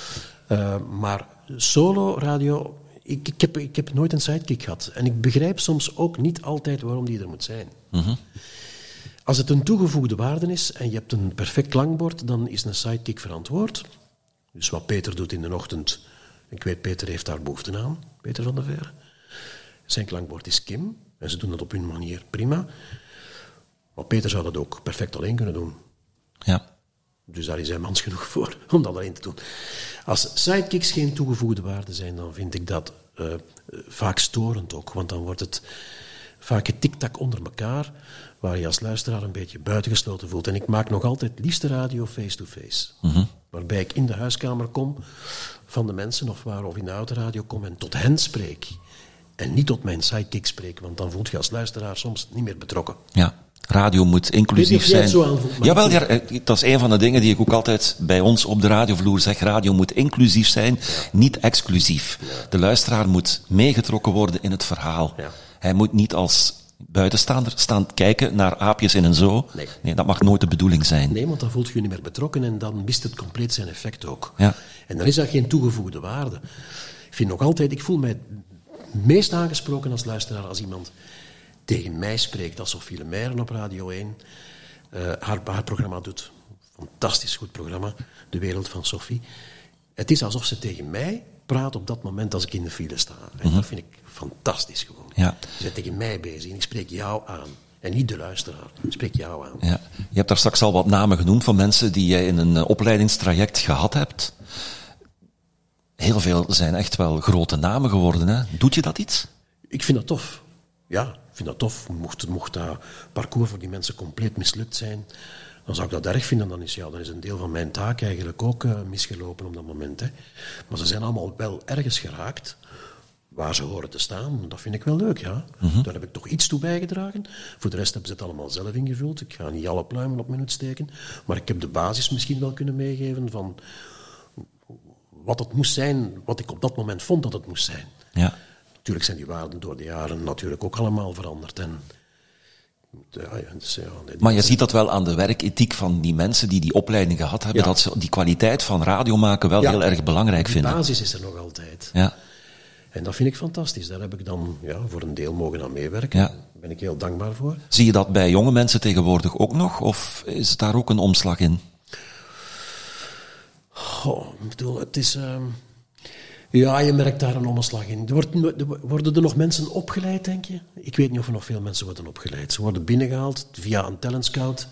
S4: Maar solo radio, ik heb nooit een sidekick gehad. En ik begrijp soms ook niet altijd waarom die er moet zijn.
S3: Mm-hmm.
S4: Als het een toegevoegde waarde is en je hebt een perfect klankbord, dan is een sidekick verantwoord. Dus wat Peter doet in de ochtend, ik weet Peter heeft daar behoefte aan, Peter van der Veere. Zijn klankbord is Kim, en ze doen dat op hun manier prima. Maar Peter zou dat ook perfect alleen kunnen doen.
S3: Ja.
S4: Dus daar is hij mans genoeg voor om dat alleen te doen. Als sidekicks geen toegevoegde waarde zijn, dan vind ik dat vaak storend ook. Want dan wordt het vaak getiktak onder elkaar, waar je als luisteraar een beetje buitengesloten voelt. En ik maak nog altijd liefste radio face-to-face.
S3: Mm-hmm.
S4: Waarbij ik in de huiskamer kom van de mensen, of in de autoradio kom en tot hen spreek. En niet tot mijn sidekick spreek, want dan voelt je als luisteraar soms niet meer betrokken.
S3: Ja, radio moet inclusief zijn.
S4: Zo aanvoelt,
S3: Jawel, dat is een van de dingen die ik ook altijd bij ons op de radiovloer zeg. Radio moet inclusief zijn, niet exclusief. Ja. De luisteraar moet meegetrokken worden in het verhaal. Ja. Hij moet niet als buitenstaander staan kijken naar aapjes in een zoo. Nee, dat mag nooit de bedoeling zijn.
S4: Nee, want dan voelt je je niet meer betrokken en dan mist het compleet zijn effect ook.
S3: Ja.
S4: En dan is dat geen toegevoegde waarde. Ik vind nog altijd, ik voel mij meest aangesproken als luisteraar als iemand tegen mij spreekt, als Sophie Lemeyren op Radio 1 haar programma doet. Fantastisch goed programma, De Wereld van Sophie. Het is alsof ze tegen mij praat op dat moment als ik in de file sta. En dat vind ik fantastisch gewoon.
S3: Ja.
S4: Ze zijn tegen mij bezig en ik spreek jou aan. En niet de luisteraar, ik spreek jou aan.
S3: Ja. Je hebt daar straks al wat namen genoemd van mensen die jij in een opleidingstraject gehad hebt. Heel veel zijn echt wel grote namen geworden. Hè? Doet je dat iets?
S4: Ik vind dat tof. Ja, ik vind dat tof. Mocht dat parcours voor die mensen compleet mislukt zijn, dan zou ik dat erg vinden. Dan is een deel van mijn taak eigenlijk ook misgelopen op dat moment. Hè. Maar ze zijn allemaal wel ergens geraakt waar ze horen te staan. Dat vind ik wel leuk, ja. Mm-hmm. Daar heb ik toch iets toe bijgedragen. Voor de rest hebben ze het allemaal zelf ingevuld. Ik ga niet alle pluimen op mijn hoed steken. Maar ik heb de basis misschien wel kunnen meegeven van wat het moest zijn, wat ik op dat moment vond dat het moest zijn.
S3: Ja.
S4: Natuurlijk zijn die waarden door de jaren natuurlijk ook allemaal veranderd. En,
S3: maar je ziet dat wel aan de werkethiek van die mensen die die opleiding gehad hebben, dat ze die kwaliteit van radio maken wel heel erg belangrijk vinden.
S4: De basis is er nog altijd.
S3: Ja.
S4: En dat vind ik fantastisch. Daar heb ik dan voor een deel mogen aan meewerken. Ja. Daar ben ik heel dankbaar voor.
S3: Zie je dat bij jonge mensen tegenwoordig ook nog? Of is daar ook een omslag in?
S4: Ik bedoel, het is... je merkt daar een omslag in. Worden er nog mensen opgeleid, denk je? Ik weet niet of er nog veel mensen worden opgeleid. Ze worden binnengehaald via een talent scout.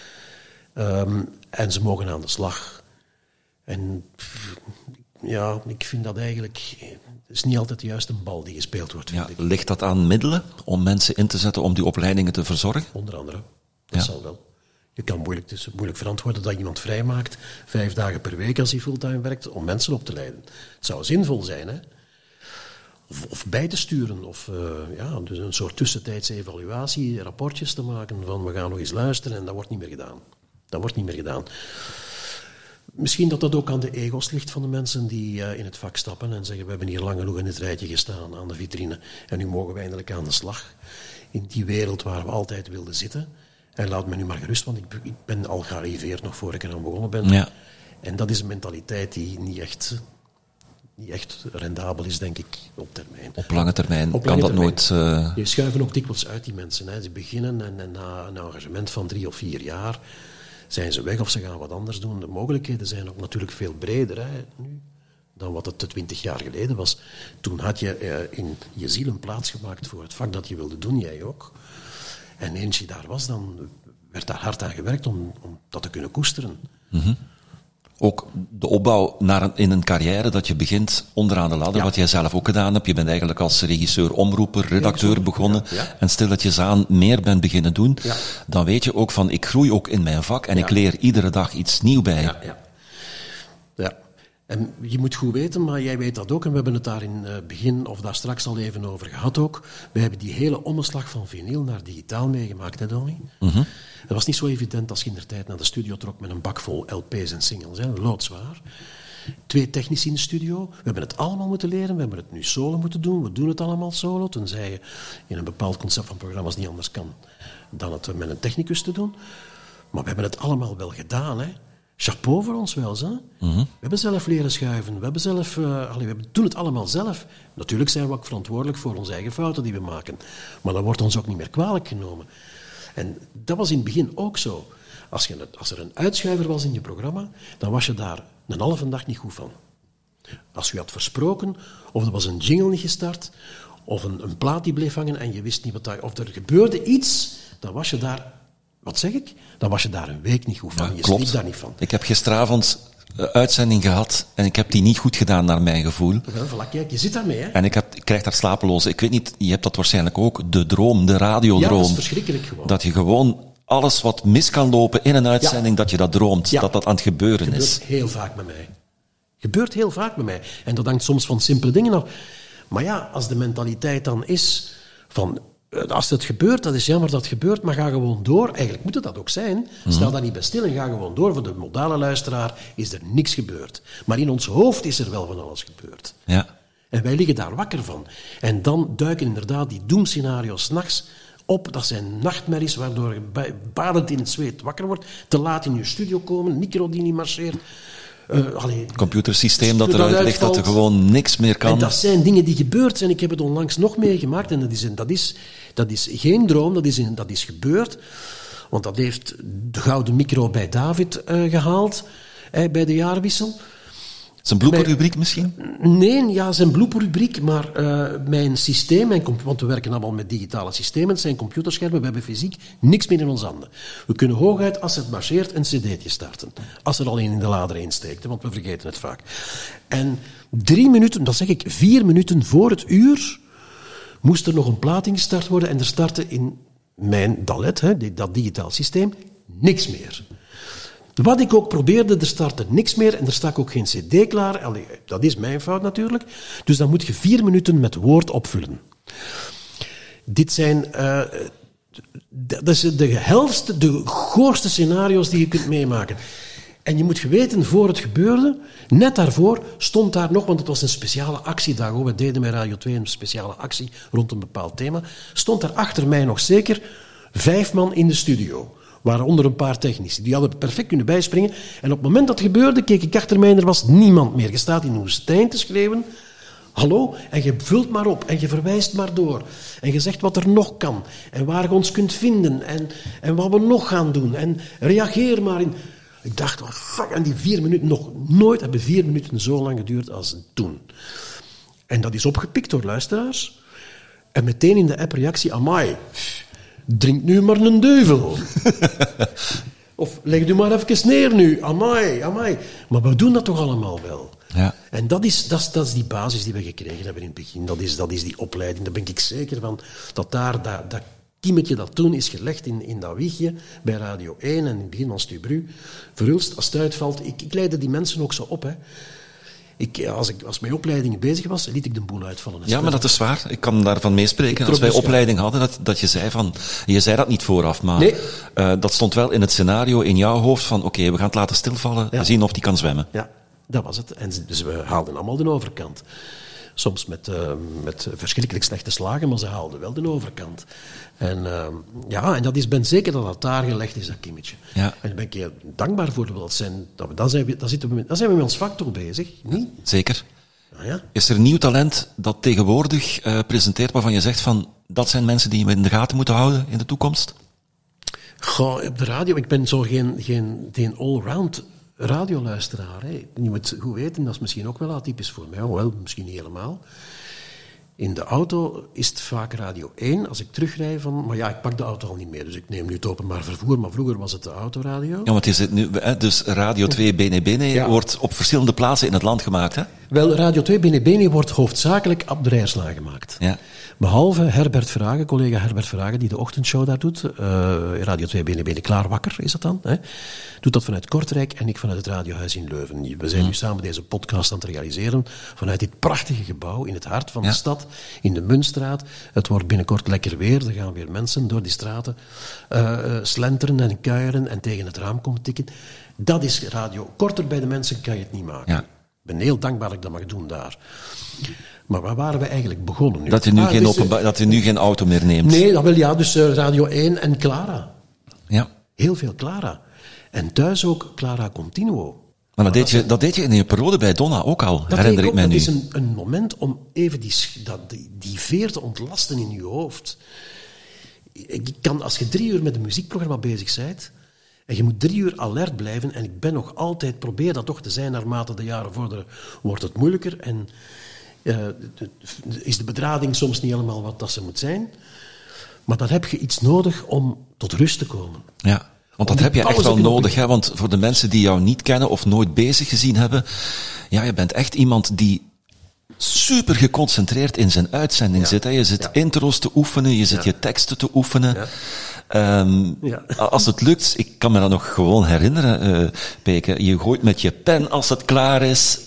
S4: En ze mogen aan de slag. En ik vind dat eigenlijk... Het is niet altijd juist een bal die gespeeld wordt, vind ik.
S3: Ligt dat aan middelen om mensen in te zetten om die opleidingen te verzorgen?
S4: Onder andere. Dat zal wel. Je kan moeilijk verantwoorden dat iemand vrijmaakt 5 dagen per week als hij fulltime werkt om mensen op te leiden. Het zou zinvol zijn, hè? Of bij te sturen, of dus een soort tussentijdse evaluatie, rapportjes te maken van we gaan nog eens luisteren en dat wordt niet meer gedaan. Misschien dat dat ook aan de ego's ligt van de mensen die in het vak stappen en zeggen we hebben hier lang genoeg in het rijtje gestaan aan de vitrine en nu mogen we eindelijk aan de slag in die wereld waar we altijd wilden zitten. En laat me nu maar gerust, want ik ben al gearriveerd nog voor ik eraan begonnen ben.
S3: Ja.
S4: En dat is een mentaliteit die niet echt rendabel is, denk ik, op termijn.
S3: Op lange termijn kan dat nooit...
S4: Die schuiven ook dikwijls uit, die mensen. Hè. Ze beginnen en na een engagement van 3 of 4 jaar zijn ze weg of ze gaan wat anders doen. De mogelijkheden zijn ook natuurlijk veel breder nu dan wat het 20 jaar geleden was. Toen had je in je ziel een plaats gemaakt voor het vak dat je wilde doen, jij ook. En eens je daar was, dan werd daar hard aan gewerkt om dat te kunnen koesteren.
S3: Mm-hmm. Ook de opbouw in een carrière, dat je begint onderaan de ladder, wat jij zelf ook gedaan hebt. Je bent eigenlijk als regisseur, omroeper, redacteur begonnen en stilletjes aan meer bent beginnen doen. Ja. Dan weet je ook van, ik groei ook in mijn vak en ik leer iedere dag iets nieuws bij.
S4: Ja. En je moet goed weten, maar jij weet dat ook, en we hebben het daar in het begin, of daar straks al even over gehad ook. We hebben die hele omslag van vinyl naar digitaal meegemaakt, hè Donnie? Mm-hmm. Dat was niet zo evident als je in de tijd naar de studio trok met een bak vol LP's en singles, loodzwaar. 2 technici in de studio. We hebben het allemaal moeten leren, we hebben het nu solo moeten doen. We doen het allemaal solo, tenzij je in een bepaald concept van programma's niet anders kan dan het met een technicus te doen. Maar we hebben het allemaal wel gedaan, hè. Chapeau voor ons wel eens, hè? Mm-hmm. We hebben zelf leren schuiven. We hebben zelf... we doen het allemaal zelf. Natuurlijk zijn we ook verantwoordelijk voor onze eigen fouten die we maken. Maar dat wordt ons ook niet meer kwalijk genomen. En dat was in het begin ook zo. Als er een uitschuiver was in je programma, dan was je daar een halve dag niet goed van. Als je had versproken, of er was een jingle niet gestart, of een plaat die bleef hangen en je wist niet of er gebeurde iets, dan was je daar... Wat zeg ik? Dan was je daar een week niet goed van. Je sliep daar niet van.
S3: Ik heb gisteravond uitzending gehad en ik heb die niet goed gedaan naar mijn gevoel.
S4: Wel, voilà, kijk, je zit daarmee, hè?
S3: En ik krijg daar slapeloze... Ik weet niet, je hebt dat waarschijnlijk ook, de droom, de radiodroom.
S4: Ja, dat is verschrikkelijk gewoon.
S3: Dat je gewoon alles wat mis kan lopen in een uitzending, dat je dat droomt. Ja. Dat aan het gebeuren is.
S4: Gebeurt heel vaak met mij. En dat hangt soms van simpele dingen af. Maar ja, als de mentaliteit dan is van... Als het gebeurt, dat is jammer dat het gebeurt, maar ga gewoon door. Eigenlijk moet het dat ook zijn. Sta daar niet bij stil en ga gewoon door. Voor de modale luisteraar is er niks gebeurd. Maar in ons hoofd is er wel van alles gebeurd.
S3: Ja.
S4: En wij liggen daar wakker van. En dan duiken inderdaad die doemscenario's 's nachts op. Dat zijn nachtmerries waardoor je badend in het zweet wakker wordt. Te laat in je studio komen, micro die niet marcheert.
S3: Computersysteem dat eruit ligt, dat er gewoon niks meer kan.
S4: En dat zijn dingen die gebeurd zijn. Ik heb het onlangs nog meegemaakt. En dat is geen droom, dat is gebeurd. Want dat heeft de gouden micro bij David gehaald, bij de jaarwissel.
S3: Zijn blooperrubriek misschien?
S4: Nee, ja, zijn blooperrubriek, maar mijn systeem, want we werken allemaal met digitale systemen, het zijn computerschermen, we hebben fysiek niks meer in onze handen. We kunnen hooguit, als het marcheert, een cd'tje starten. Als er al een in de lader insteekt, want we vergeten het vaak. En 3 minuten, dat zeg ik, 4 minuten voor het uur, moest er nog een plaat ingestart worden en er startte in mijn DALET, dat digitaal systeem, niks meer. Wat ik ook probeerde, er startte niks meer en er stak ook geen cd klaar. Allee, dat is mijn fout natuurlijk. Dus dan moet je 4 minuten met woord opvullen. Dit zijn dat is de goorste scenario's die je kunt meemaken. En je moet geweten, voor het gebeurde, net daarvoor stond daar nog, want het was een speciale actiedag, we deden bij Radio 2 een speciale actie rond een bepaald thema, stond daar achter mij nog zeker 5 man in de studio. Waaronder een paar technici. Die hadden perfect kunnen bijspringen. En op het moment dat het gebeurde, keek ik achter mij en er was niemand meer. Je staat in een woestijn te schreeuwen. Hallo? En je vult maar op. En je verwijst maar door. En je zegt wat er nog kan. En waar je ons kunt vinden. En wat we nog gaan doen. En reageer maar in... Ik dacht, oh fuck. En die 4 minuten, nog nooit hebben 4 minuten zo lang geduurd als toen. En dat is opgepikt door luisteraars. En meteen in de app reactie, amai... Drink nu maar een duivel. Of leg u maar even neer nu. Amai. Maar we doen dat toch allemaal wel.
S3: Ja.
S4: En dat is die basis die we gekregen hebben in het begin. Dat is die opleiding. Daar ben ik zeker van. Dat dat kiemetje dat toen is gelegd in dat wiegje bij Radio 1 en in het begin van Stubru. Verhulst, als het uitvalt. Ik leidde die mensen ook zo op. Hè. Als mijn opleiding bezig was, liet ik de boel uitvallen.
S3: Ja, maar dat is waar. Ik kan daarvan meespreken. Als wij opleiding hadden, dat je zei van... Je zei dat niet vooraf, maar
S4: nee.
S3: Dat stond wel in het scenario in jouw hoofd van oké, we gaan het laten stilvallen, zien of die kan zwemmen.
S4: Ja, dat was het. En dus we haalden allemaal de overkant. Soms met verschrikkelijk slechte slagen, maar ze haalden wel de overkant. En en dat ben zeker dat dat daar gelegd is, dat kimmetje.
S3: Ja.
S4: En daar ben ik je dankbaar voor. Dan zijn we met ons vak toch bezig, niet?
S3: Zeker.
S4: Ah, ja.
S3: Is er nieuw talent dat tegenwoordig presenteert waarvan je zegt van dat zijn mensen die we in de gaten moeten houden in de toekomst?
S4: Goh, op de radio, ik ben zo geen allround radioluisteraar. Hè. Je moet goed weten, dat is misschien ook wel atypisch voor mij. Wel, misschien niet helemaal. In de auto is het vaak Radio 1. Als ik terugrij van... Maar ja, ik pak de auto al niet meer, dus ik neem nu het openbaar vervoer. Maar vroeger was het de autoradio.
S3: Ja, want is het nu, dus Radio 2 Bene Bene wordt op verschillende plaatsen in het land gemaakt, hè?
S4: Wel, Radio 2 Bene Bene wordt hoofdzakelijk op de Rijslaan gemaakt.
S3: Ja.
S4: Behalve Herbert Verhagen, collega Herbert Verhagen, die de ochtendshow daar doet. Radio 2 Bene Bene Klaar Wakker is dat dan. Hè? Doet dat vanuit Kortrijk en ik vanuit het Radiohuis in Leuven. We zijn nu samen deze podcast aan het realiseren vanuit dit prachtige gebouw in het hart van de stad, in de Muntstraat. Het wordt binnenkort lekker weer. Er gaan weer mensen door die straten slenteren en kuieren en tegen het raam komen tikken. Dat is radio. Korter bij de mensen kan je het niet maken.
S3: Ja.
S4: Ik ben heel dankbaar dat ik dat mag doen daar. Maar waar waren we eigenlijk begonnen nu?
S3: Dat u nu geen auto meer neemt.
S4: Nee, dat wel ja. Dus Radio 1 en Clara.
S3: Ja.
S4: Heel veel Clara. En thuis ook Clara Continuo.
S3: Maar dat deed je in je periode bij Donna ook al, herinner ik mij nu.
S4: Dat is een moment om even die veer te ontlasten in je hoofd. Als je 3 uur met een muziekprogramma bezig bent... En je moet 3 uur alert blijven. En ik ben nog altijd... Probeer dat toch te zijn naarmate de jaren vorderen. Wordt het moeilijker. En is de bedrading soms niet helemaal wat dat ze moet zijn. Maar dan heb je iets nodig om tot rust te komen.
S3: Ja, want dat heb je echt wel nodig. Hè? Want voor de mensen die jou niet kennen of nooit bezig gezien hebben... Ja, je bent echt iemand die super geconcentreerd in zijn uitzending zit. Hè? Je zit intro's te oefenen. Je zit je teksten te oefenen. Ja. Als het lukt, ik kan me dat nog gewoon herinneren, Peke, je gooit met je pen als het klaar is.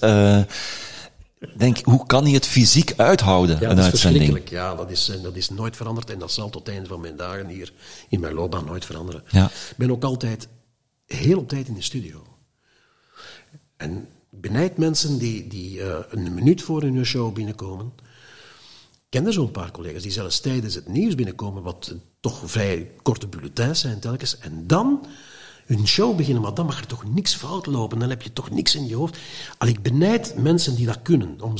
S3: Denk, hoe kan hij het fysiek uithouden, een uitzending?
S4: Verschrikkelijk. Ja, dat is nooit veranderd en dat zal tot het einde van mijn dagen hier in mijn loopbaan nooit veranderen. Ja. Ik ben ook altijd heel op tijd in de studio. En ik benijd mensen die een minuut voor hun show binnenkomen. Ik ken er zo'n paar collega's die zelfs tijdens het nieuws binnenkomen, wat toch vrij korte bulletins zijn telkens, en dan hun show beginnen, maar dan mag er toch niks fout lopen, dan heb je toch niks in je hoofd. Ik benijd mensen die dat kunnen, om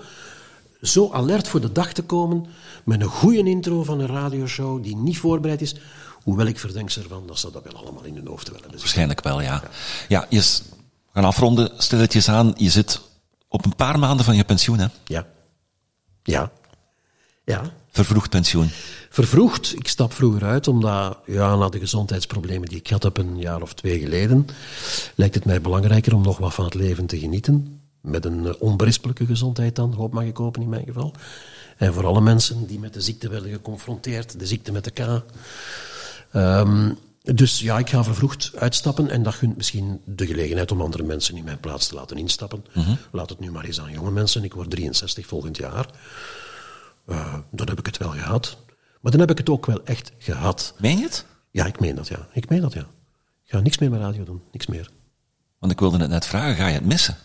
S4: zo alert voor de dag te komen, met een goede intro van een radioshow die niet voorbereid is, hoewel ik verdenk ze ervan dat ze dat wel allemaal in hun hoofd hebben.
S3: Waarschijnlijk wel, ja. Ja, we gaan afronden, stilletjes aan. Je zit op een paar maanden van je pensioen, hè?
S4: Ja.
S3: Vervroegd pensioen.
S4: Vervroegd. Ik stap vroeger uit, omdat na de gezondheidsproblemen die ik had heb een jaar of 2 geleden, lijkt het mij belangrijker om nog wat van het leven te genieten. Met een onberispelijke gezondheid dan, hoop mag ik hopen in mijn geval. En voor alle mensen die met de ziekte werden geconfronteerd, de ziekte met de K. Dus ik ga vervroegd uitstappen en dat gunt misschien de gelegenheid om andere mensen in mijn plaats te laten instappen. Mm-hmm. Laat het nu maar eens aan jonge mensen. Ik word 63 volgend jaar. Dan heb ik het wel gehad. Maar dan heb ik het ook wel echt gehad.
S3: Meen je het?
S4: Ja, ik meen dat, ja. Ik ga niks meer met radio doen. Niks meer.
S3: Want ik wilde het net vragen, ga je het missen?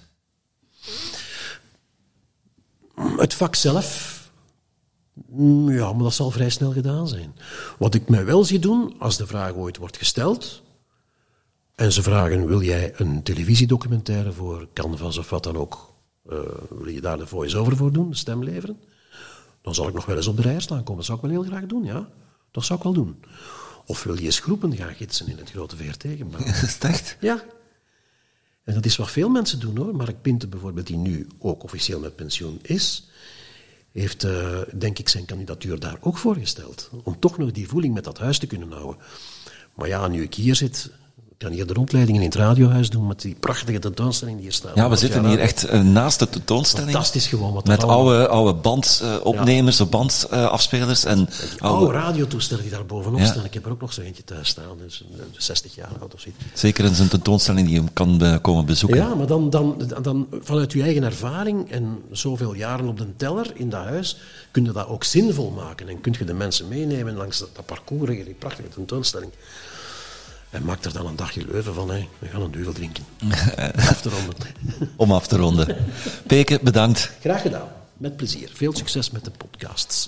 S4: Het vak zelf... Ja, maar dat zal vrij snel gedaan zijn. Wat ik mij wel zie doen, als de vraag ooit wordt gesteld... en ze vragen, wil jij een televisiedocumentaire voor Canvas of wat dan ook... wil je daar de voice-over voor doen, de stem leveren... Dan zal ik nog wel eens op de Rijslaan komen. Dat zou ik wel heel graag doen, ja. Dat zou ik wel doen. Of wil je eens groepen gaan gidsen in het grote VRT-gebouw?
S3: Is het echt?
S4: Ja. En dat is wat veel mensen doen, hoor. Mark Pinte bijvoorbeeld, die nu ook officieel met pensioen is, heeft, denk ik, zijn kandidatuur daar ook voor gesteld. Om toch nog die voeling met dat huis te kunnen houden. Maar ja, nu ik hier zit, kan hier de rondleidingen in het radiohuis doen met die prachtige tentoonstelling die hier staat.
S5: Ja, we zitten hier echt naast de tentoonstelling.
S4: Fantastisch gewoon. Wat
S5: met oude bandopnemers of bandafspelers. En
S4: oude radiotoestellen die daar bovenop staan. Ik heb er ook nog zo eentje thuis staan. Dus 60 jaar oud of zoiets.
S5: Zeker in zijn tentoonstelling die je kan komen bezoeken.
S4: Ja, maar dan vanuit je eigen ervaring en zoveel jaren op de teller in dat huis, kun je dat ook zinvol maken. En kun je de mensen meenemen langs dat parcours, die prachtige tentoonstelling. En maak er dan een dagje Leuven van. Hè. We gaan een duvel drinken. Af te ronden.
S5: Om af te ronden. Peke, bedankt.
S4: Graag gedaan. Met plezier. Veel succes met de podcasts.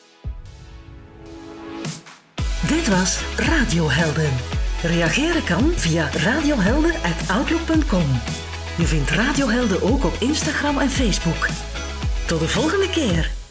S2: Dit was Radiohelden. Reageren kan via radiohelden@outlook.com. Je vindt Radiohelden ook op Instagram en Facebook. Tot de volgende keer.